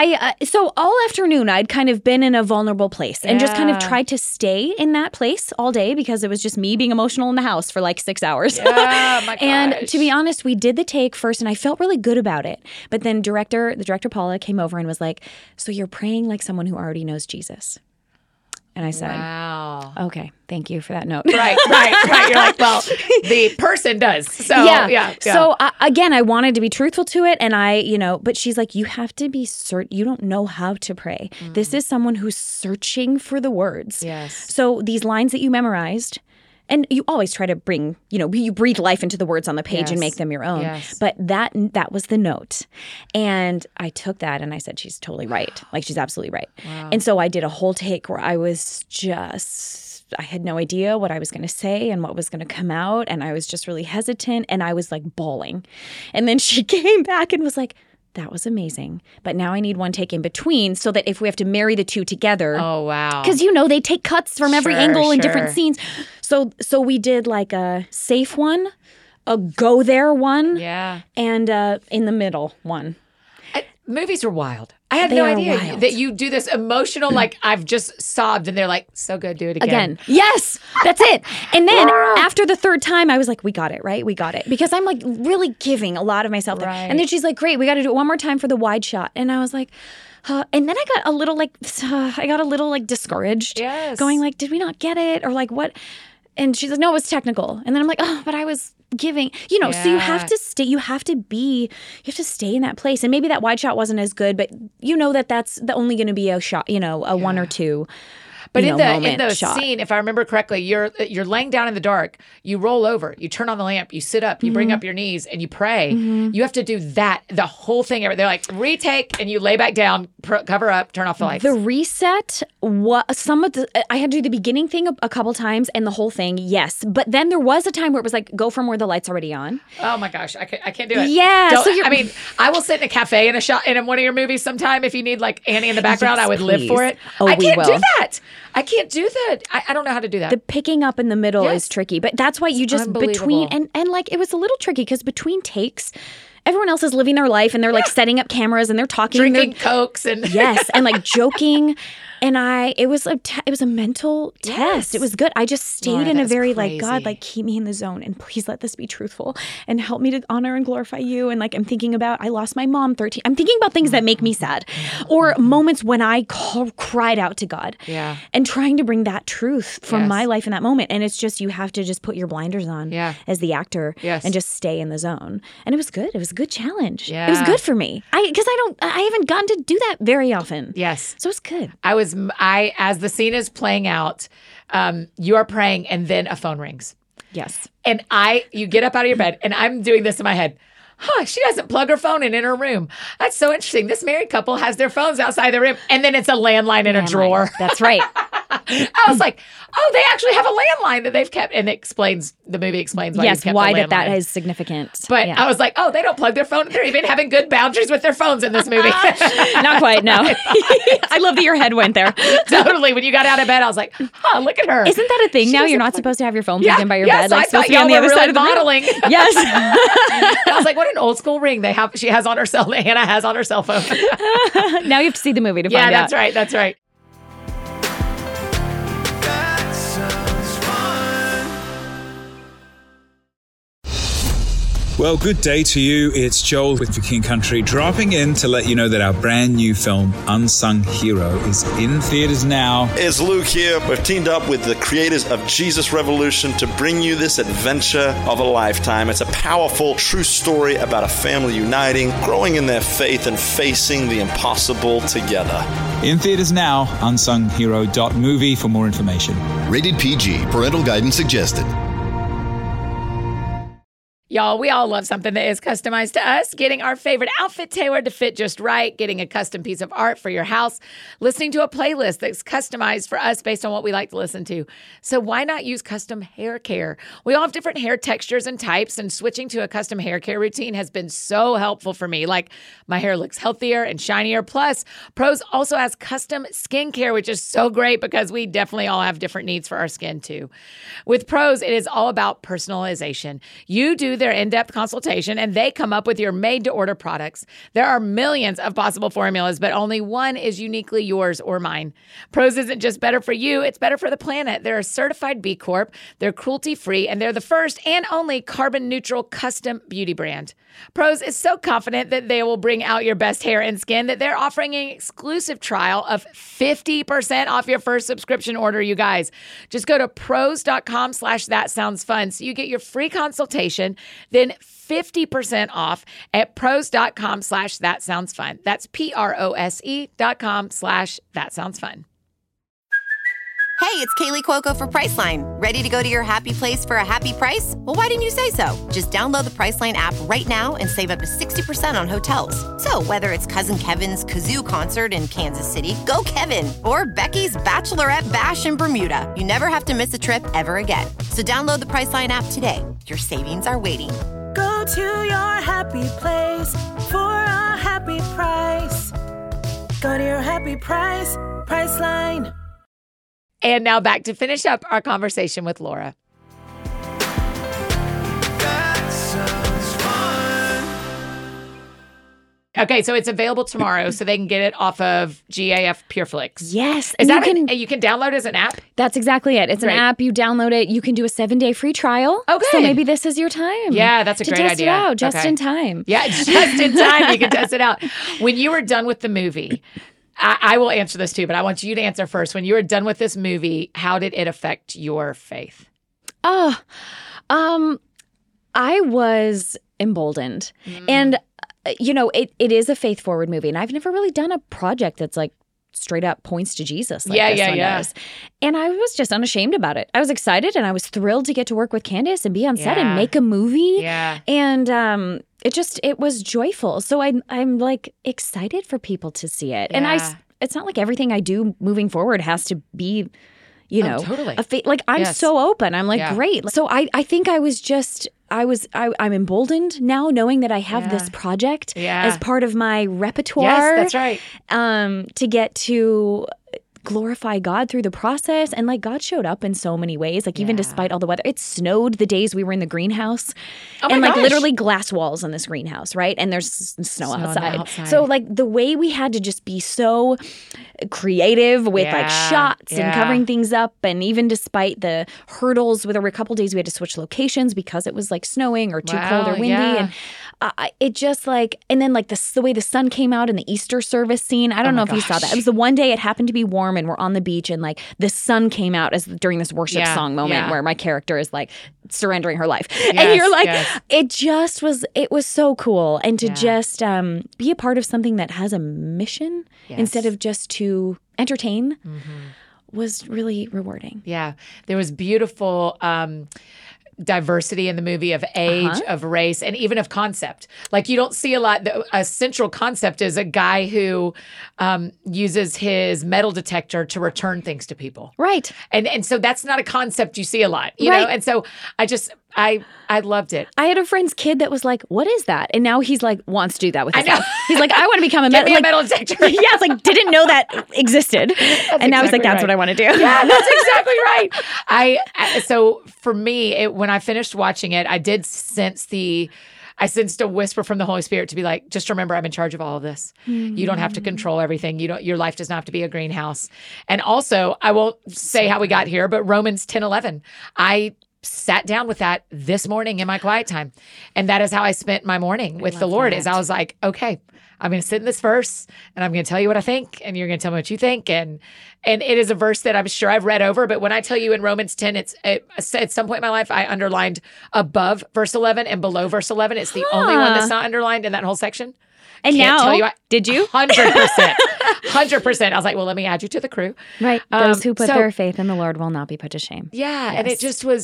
so all afternoon I'd kind of been in a vulnerable place and just kind of Yeah. tried to stay in that place all day because it was just me being emotional in the house for 6 hours. Oh my gosh. And to be honest, we did the take first and I felt really good about it. But then the director Paula came over and was like, "So you're praying like someone who already knows Jesus." And I said, Wow. "Okay, thank you for that note." Right. You're like, well, the person does. So, yeah. So again, I wanted to be truthful to it. And but she's like, you have to be certain. You don't know how to pray. This is someone who's searching for the words. Yes. So these lines that you memorized, and you always try to bring, you breathe life into the words on the page Yes. and make them your own. Yes. But that was the note. And I took that and I said, she's totally right. She's absolutely right. Wow. And so I did a whole take where I was I had no idea what I was going to say and what was going to come out. And I was just really hesitant and I was bawling. And then she came back and was like, "That was amazing. But now I need one take in between so that if we have to marry the two together." Oh, wow. Because, they take cuts from every Sure, angle in sure. different scenes. So we did a safe one, a go there one, Yeah. and in the middle one. Movies are wild. I had They no are idea wild. that you do this emotional, like I've just sobbed, and they're like, so good, do it again. Yes, that's it. And then after the third time, I was like, we got it, right? We got it. Because I'm like really giving a lot of myself there. Right. And then she's like, great, we got to do it one more time for the wide shot. And I was like, and then I got a little like discouraged. Yes. Going like, did we not get it? Or like what? And she's like, no, it was technical. And then I'm like, oh, but I was giving, so you have to stay, you have to stay in that place. And maybe that wide shot wasn't as good, but that's only going to be a shot, a one or two. But in the shot. scene, if I remember correctly, you're laying down in the dark. You roll over. You turn on the lamp. You sit up. You bring up your knees and you pray. You have to do that. The whole thing. They're like retake, and you lay back down, cover up, turn off the lights. The reset. I had to do the beginning thing a couple times and the whole thing. Yes, but then there was a time where it was like go from where the light's already on. Oh my gosh, I can't do it. Yeah. I will sit in a cafe in one of your movies sometime if you need like Annie in the background. Yes, I would live please. for it. Oh, I can't we do will. that. I can't do that. I don't know how to do that. The picking up in the middle Yes. is tricky, but that's why you just unbelievable. between and like it was a little tricky because between takes, everyone else is living their life and they're like setting up cameras and they're talking, and Drinking Cokes and yes, and like joking. And it was a mental test. Yes. It was good. I just stayed Laura, in a that's very crazy. like, God, like keep me in the zone and please let this be truthful and help me to honor and glorify you. And like I'm thinking about, I lost my mom 13. I'm thinking about things that make me sad or moments when I cried out to God. Yeah. And trying to bring that truth from Yes. my life in that moment. And it's just, you have to just put your blinders on Yeah. as the actor Yes. and just stay in the zone. And it was good. It was a good challenge. Yeah. It was good for me. Because I haven't gotten to do that very often. Yes. So it's good. As the scene is playing out, you are praying and then a phone rings. Yes. And you get up out of your bed and I'm doing this in my head. She doesn't plug her phone in her room. That's so interesting. This married couple has their phones outside their room. And then it's a landline in a drawer. That's right. I was like, they actually have a landline that they've kept. And the movie explains why Yes, you've kept why the that landline. is significant. But yeah. I was like, they don't plug their phone. They're even having good boundaries with their phones in this movie. Not quite, no. I love that your head went there. Totally. When you got out of bed, I was like, look at her. Isn't that a thing She now? doesn't You're not plug- supposed to have your phone plugged in by your yes, bed. Like I supposed thought to be on the y'all other were side of the room. modeling. Yes. I was like, what an old school ring she has on her cell. Hannah has on her cell phone. Now you have to see the movie to Yeah, find out. that's right. That's right. That sounds fun. Well, good day to you. It's Joel with For King Country dropping in to let you know that our brand new film, Unsung Hero, is in theaters now. It's Luke here. We've teamed up with the creators of Jesus Revolution to bring you this adventure of a lifetime. It's a powerful, true story about a family uniting, growing in their faith, and facing the impossible together. In theaters now, unsunghero.movie for more information. Rated PG. Parental guidance suggested. Y'all, we all love something that is customized to us. Getting our favorite outfit tailored to fit just right, getting a custom piece of art for your house, listening to a playlist that's customized for us based on what we like to listen to. So why not use custom hair care? We all have different hair textures and types, and switching to a custom hair care routine has been so helpful for me. Like, my hair looks healthier and shinier. Plus, Prose also has custom skincare, which is so great because we definitely all have different needs for our skin too. With Prose, it is all about personalization. You do their in-depth consultation and they come up with your made-to-order products. There are millions of possible formulas, but only one is uniquely yours or mine. Prose isn't just better for you, it's better for the planet. They're a certified B Corp, they're cruelty-free, and they're the first and only carbon-neutral custom beauty brand. Prose is so confident that they will bring out your best hair and skin that they're offering an exclusive trial of 50% off your first subscription order, you guys. Just go to prose.com/thatsoundsfun so you get your free consultation, then 50% off at prose.com/thatsoundsfun. That's prose.com/thatsoundsfun. Hey, it's Kaylee Cuoco for Priceline. Ready to go to your happy place for a happy price? Well, why didn't you say so? Just download the Priceline app right now and save up to 60% on hotels. So whether it's Cousin Kevin's Kazoo Concert in Kansas City, go Kevin, or Becky's Bachelorette Bash in Bermuda, you never have to miss a trip ever again. So download the Priceline app today. Your savings are waiting. Go to your happy place for a happy price. Go to your happy price, Priceline. And now back to finish up our conversation with Laura. That sounds fun. Okay, so it's available tomorrow, so they can get it off of GAF PureFlix. Yes. Is and that you can download it as an app? That's exactly it. It's an app. You download it. You can do a 7-day free trial. Okay. So maybe this is your time. Yeah, that's a great idea. To test it out just in time. Yeah, just in time. You can test it out. When you were done with the movie, I will answer this too, but I want you to answer first. When you were done with this movie, how did it affect your faith? I was emboldened. And, it is a faith-forward movie. And I've never really done a project that's like straight up points to Jesus like this one does. And I was just unashamed about it. I was excited and I was thrilled to get to work with Candace and be on set and make a movie. Yeah. And it was joyful. So I'm like excited for people to see it. And it's not like everything I do moving forward has to be totally. I'm so open. I'm like, great. So I think I was just, I'm emboldened now knowing that I have this project as part of my repertoire. Yes, that's right. To get to glorify God through the process. And like God showed up in so many ways, like even despite all the weather. It snowed the days we were in the greenhouse. And like literally glass walls in this greenhouse, right? And there's snow outside. So like the way we had to just be so creative with like shots and covering things up. And even despite the hurdles, there were a couple days we had to switch locations because it was like snowing or too cold or windy. And it just like, and then like the way the sun came out in the Easter service scene. I don't know if you saw that. It was the one day it happened to be warm and we're on the beach and like the sun came out during this worship song moment where my character is like surrendering her life. And you're like, it was so cool. And to just be a part of something that has a mission instead of just to entertain was really rewarding. Yeah. There was beautiful diversity in the movie of age, of race, and even of concept. Like you don't see a lot. A central concept is a guy who uses his metal detector to return things to people. Right. And so that's not a concept you see a lot, you know? And so I loved it. I had a friend's kid that was like, what is that? And now he's like, wants to do that with his life. He's like, I want to become a metal detector. It's like, didn't know that existed. And now he's like, that's what I want to do. Yeah, that's exactly right. So for me, when I finished watching it, I did sensed a whisper from the Holy Spirit to be like, just remember, I'm in charge of all of this. You don't have to control everything. Your life does not have to be a greenhouse. And also, I won't say how we got here, but Romans 10:11. I sat down with that this morning in my quiet time. And that is how I spent my morning with the Lord. Is I was like, okay, I'm going to sit in this verse and I'm going to tell you what I think and you're going to tell me what you think. And it is a verse that I'm sure I've read over, but when I tell you in Romans 10, at some point in my life, I underlined above verse 11 and below verse 11. It's the only one that's not underlined in that whole section. And Can't now, tell you, did you? 100%. 100%. I was like, well, let me add you to the crew. Right. Those who put their faith in the Lord will not be put to shame. Yeah. Yes. And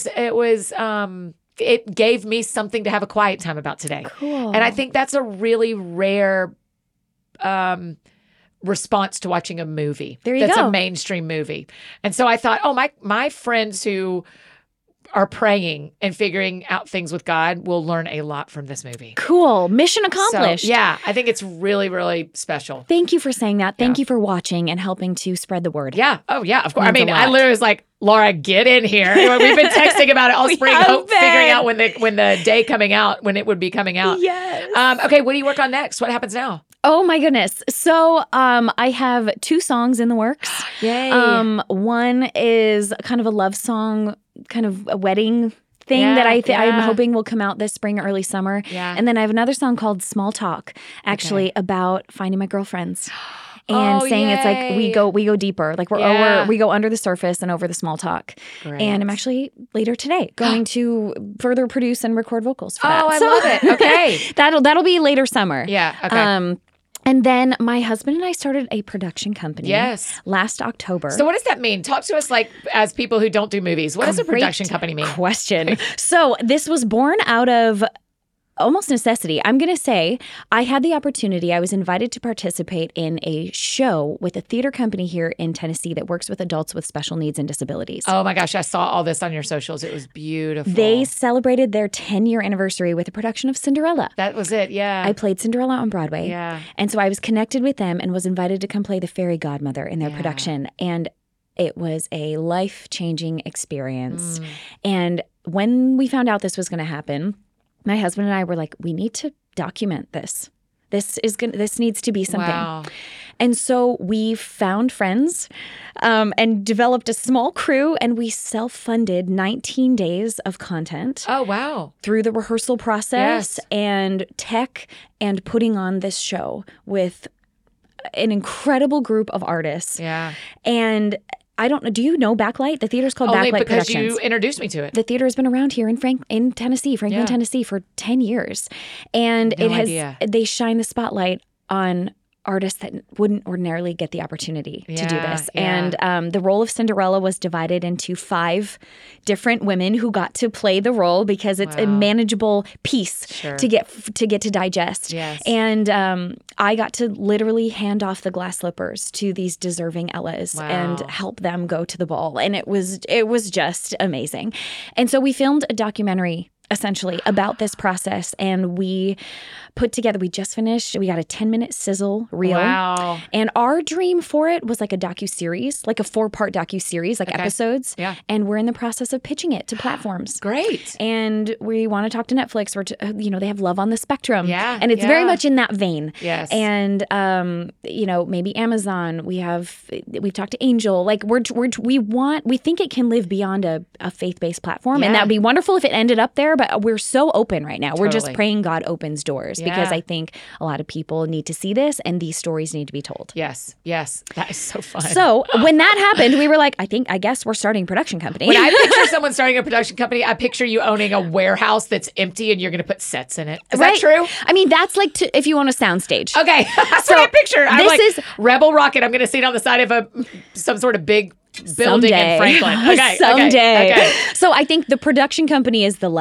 it gave me something to have a quiet time about today. Cool. And I think that's a really rare response to watching a movie. That's a mainstream movie. And so I thought, my friends who are praying and figuring out things with God will learn a lot from this movie. Cool. Mission accomplished. So, yeah, I think it's really, really special. Thank you for saying that. Thank you for watching and helping to spread the word. Yeah. Oh, yeah, of course. I mean, I literally was like, Laura, get in here. We've been texting about it all spring, figuring out when the day coming out, when it would be coming out. Yes. Okay, what do you work on next? What happens now? Oh my goodness. So I have 2 songs in the works. Yay. One is kind of a love song, kind of a wedding thing that I'm hoping will come out this spring or early summer. Yeah. And then I have another song called Small Talk, actually about finding my girlfriends. And saying it's like we go deeper, like we go under the surface and over the small talk. Great. And I'm actually later today going to further produce and record vocals for that. I love it. Okay, that'll be later summer. Yeah. Okay. And then my husband and I started a production company. Yes. Last October. So what does that mean? Talk to us like as people who don't do movies. What does a production company mean? Question. So this was born out of almost necessity. I'm going to say I had the opportunity. I was invited to participate in a show with a theater company here in Tennessee that works with adults with special needs and disabilities. Oh my gosh, I saw all this on your socials. It was beautiful. They celebrated their 10-year anniversary with a production of Cinderella. That was it, yeah. I played Cinderella on Broadway. Yeah. And so I was connected with them and was invited to come play the fairy godmother in their production. And it was a life-changing experience. And when we found out this was going to happen, my husband and I were like, we need to document this. This needs to be something. Wow. And so we found friends and developed a small crew, and we self-funded 19 days of content. Oh, wow. Through the rehearsal process and tech and putting on this show with an incredible group of artists. Yeah. And I don't know. Do you know Backlight? The theater's called Only Backlight because Productions. you introduced me to it. The theater has been around here in Franklin, Tennessee for 10 years. And No idea. they shine the spotlight on artists that wouldn't ordinarily get the opportunity to do this. Yeah. And the role of Cinderella was divided into 5 different women who got to play the role because it's a manageable piece to get to digest. Yes. And I got to literally hand off the glass slippers to these deserving Ellas and help them go to the ball. And it was just amazing. And so we filmed a documentary essentially about this process, and we just finished, we got a 10-minute sizzle reel. Wow. And our dream for it was like a docuseries, like a 4-part docuseries, like episodes. Yeah. And we're in the process of pitching it to platforms. Great. And we want to talk to Netflix, or they have Love on the Spectrum. Yeah, And it's very much in that vein. Yes. And maybe Amazon. We've talked to Angel. Like we think it can live beyond a faith-based platform, and that'd be wonderful if it ended up there. But we're so open right now. We're just praying God opens doors because I think a lot of people need to see this, and these stories need to be told. Yes. That is so fun. So when that happened, we were like, I guess we're starting a production company. When I picture someone starting a production company, I picture you owning a warehouse that's empty and you're going to put sets in it. Is that true? I mean, that's like if you own a soundstage. Okay. That's what I picture. I'm this like, is Rebel Rocket. I'm going to see it on the side of some sort of big building in Franklin. Okay. Someday. Okay. So I think the production company is the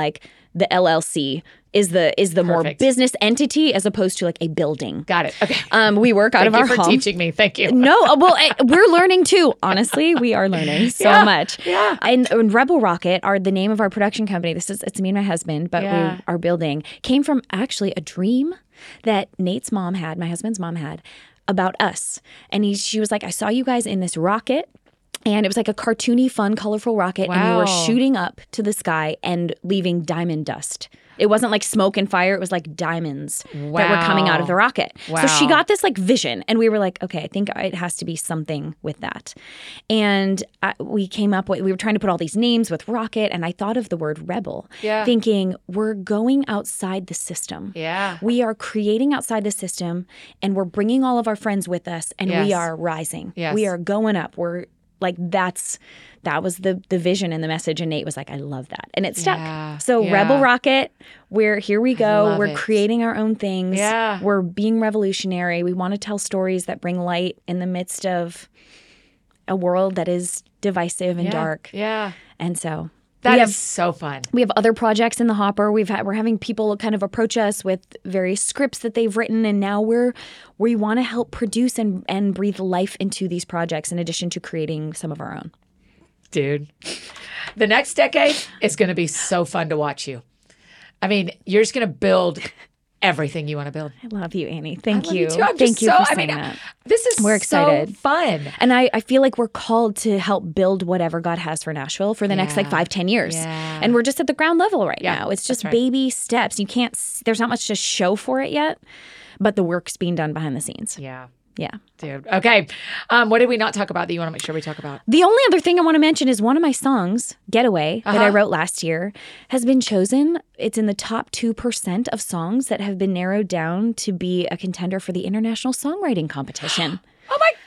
LLC is the more business entity as opposed to like a building. Got it. Okay. We work out of our home. Thank you for teaching me. Thank you. No, well, we're learning too. Honestly, we are learning so much. Yeah. And Rebel Rocket, the name of our production company. It's me and my husband, but we are building, came from actually a dream that Nate's mom had, my husband's mom had, about us. And she was like, I saw you guys in this rocket. And it was like a cartoony, fun, colorful rocket. And we were shooting up to the sky and leaving diamond dust. It wasn't like smoke and fire. It was like diamonds that were coming out of the rocket. Wow. So she got this like vision. And we were like, okay, I think it has to be something with that. And we came up with, we were trying to put all these names with rocket. And I thought of the word rebel, thinking we're going outside the system. Yeah. We are creating outside the system, and we're bringing all of our friends with us, and we are rising. Yes. We are going up. We're like, that was the vision and the message. And Nate was like, I love that. And it stuck. Yeah, So Rebel Rocket, here we go. We're it. creating our own things. Yeah. We're being revolutionary. We want to tell stories that bring light in the midst of a world that is divisive and dark. Yeah. And so That is so fun. we have other projects in the hopper. We're having people kind of approach us with various scripts that they've written, and now we want to help produce and breathe life into these projects in addition to creating some of our own. Dude, the next decade is going to be so fun to watch you. I mean, you're just going to build everything you want to build. I love you, Annie. Thank you. Too. I'm Thank just you so, for saying I mean, that. This is We're excited. so fun. And I feel like we're called to help build whatever God has for Nashville for the next 5-10 years. Yeah. And we're just at the ground level right now. It's just right. baby steps. You can't, there's not much to show for it yet, but the work's being done behind the scenes. Yeah. Yeah. Dude. Okay. What did we not talk about that you want to make sure we talk about? The only other thing I want to mention is one of my songs, Getaway, that I wrote last year, has been chosen. It's in the top 2% of songs that have been narrowed down to be a contender for the International Songwriting Competition. Oh my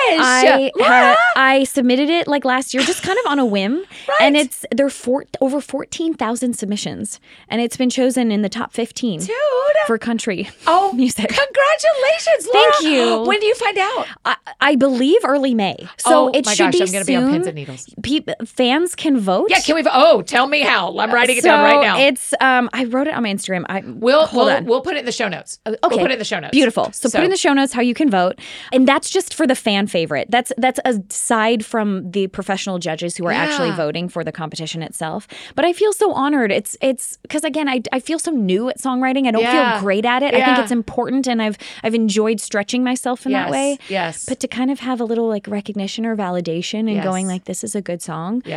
gosh. I submitted it like last year, just kind of on a whim. Right. And there are over 14,000 submissions. And it's been chosen in the top 15 Dude. for country music. Congratulations, Laura. Thank you. When do you find out? I believe early May. So it my should gosh, be I'm going to be on pins and needles. Fans can vote. Yeah, can we vote? Tell me how. I'm writing it down right now. It's I wrote it on my Instagram. We'll put it in the show notes. Okay. We'll put it in the show notes. Beautiful. So put in the show notes how you can vote. And that's just for the fan favorite. That's aside from the professional judges who are actually voting for the competition itself. But I feel so honored. It's because again, I feel so new at songwriting. I don't feel great at it. I think it's important, and I've enjoyed stretching myself in that way. Yes. But to kind of have a little like recognition or validation and going like, this is a good song. Yes.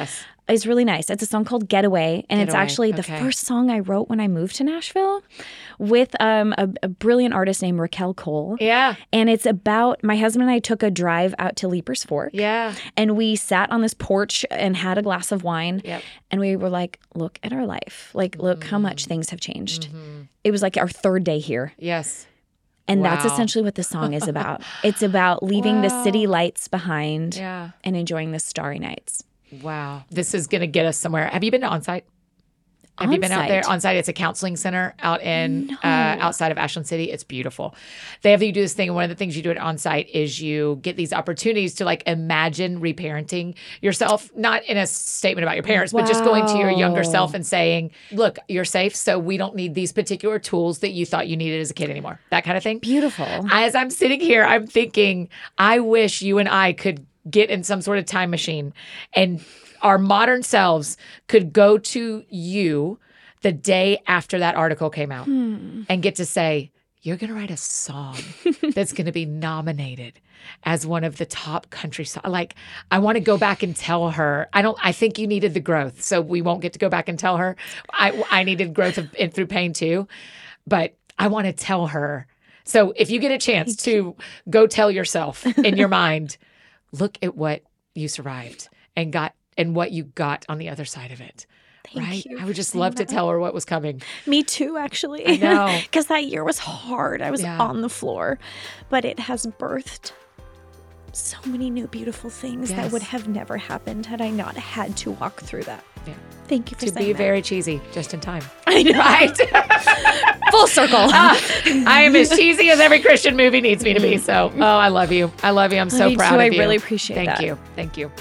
is really nice. It's a song called Getaway, and it's Getaway, actually the okay. first song I wrote when I moved to Nashville with a brilliant artist named Raquel Cole. Yeah. And it's about, my husband and I took a drive out to Leapers Fork. Yeah. And we sat on this porch and had a glass of wine. Yep. And we were like, look at our life. Like, look how much things have changed. It was like our third day here. Yes. And that's Wow. essentially what the song is about. It's about leaving the city lights behind Yeah. and enjoying the starry nights. Wow. This is going to get us somewhere. Have you been to Onsite? Have you been out there? Onsite, it's a counseling center out in outside of Ashland City. It's beautiful. They have you do this thing. And one of the things you do at Onsite is you get these opportunities to like imagine reparenting yourself, not in a statement about your parents, but just going to your younger self and saying, look, you're safe. So we don't need these particular tools that you thought you needed as a kid anymore. That kind of thing. Beautiful. As I'm sitting here, I'm thinking, I wish you and I could get in some sort of time machine and our modern selves could go to you the day after that article came out and get to say, you're going to write a song that's going to be nominated as one of the top country songs. Like, I want to go back and tell her, I think you needed the growth. So we won't get to go back and tell her. I needed growth through pain too, but I want to tell her. So if you get a chance to go tell yourself in your mind, look at what you survived and got and what you got on the other side of it. Thank you I would for just saying love to that. tell her what was coming. Me too, actually. I know. Because that year was hard. I was Yeah. on the floor. But it has birthed so many new beautiful things Yes. that would have never happened had I not had to walk through that. Yeah. Thank you for To saying be that. very cheesy, just in time. I know. Right? Full circle. I am as cheesy as every Christian movie needs me to be. So, I love you. I love you. I'm so Love you proud too. of I you. really appreciate Thank that. you. Thank you.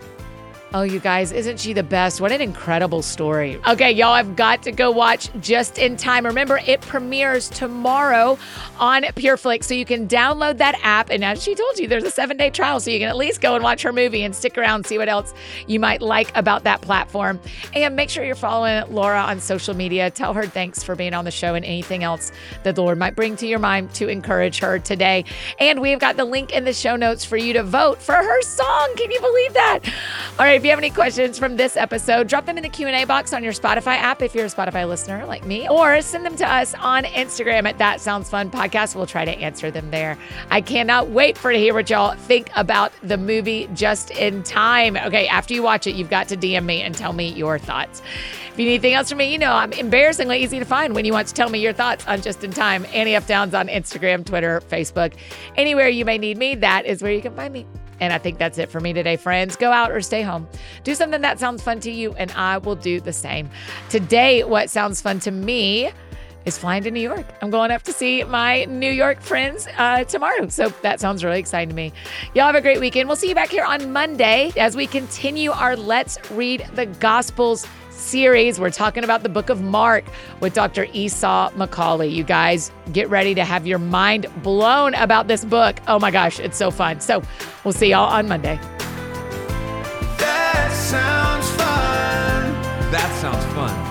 Oh, you guys, isn't she the best? What an incredible story. Okay, y'all have got to go watch Just in Time. Remember, it premieres tomorrow on PureFlix, so you can download that app. And as she told you, there's a 7-day trial, so you can at least go and watch her movie and stick around, see what else you might like about that platform. And make sure you're following Laura on social media. Tell her thanks for being on the show and anything else that the Lord might bring to your mind to encourage her today. And we've got the link in the show notes for you to vote for her song. Can you believe that? All right, if you have any questions from this episode, drop them in the Q&A box on your Spotify app if you're a Spotify listener like me, or send them to us on Instagram at That Sounds Fun Podcast. We'll try to answer them there. I cannot wait to hear what y'all think about the movie Just in Time. Okay, after you watch it, you've got to DM me and tell me your thoughts. If you need anything else from me, you know I'm embarrassingly easy to find when you want to tell me your thoughts on Just in Time. Annie F. Downs on Instagram, Twitter, Facebook. Anywhere you may need me, that is where you can find me. And I think that's it for me today, friends. Go out or stay home. Do something that sounds fun to you, and I will do the same. Today, what sounds fun to me is flying to New York. I'm going up to see my New York friends tomorrow. So that sounds really exciting to me. Y'all have a great weekend. We'll see you back here on Monday as we continue our Let's Read the Gospels series. We're talking about the book of Mark with Dr. Esau McCauley. You guys get ready to have your mind blown about this book. Oh my gosh, it's so fun. So we'll see y'all on Monday. That sounds fun. That sounds fun.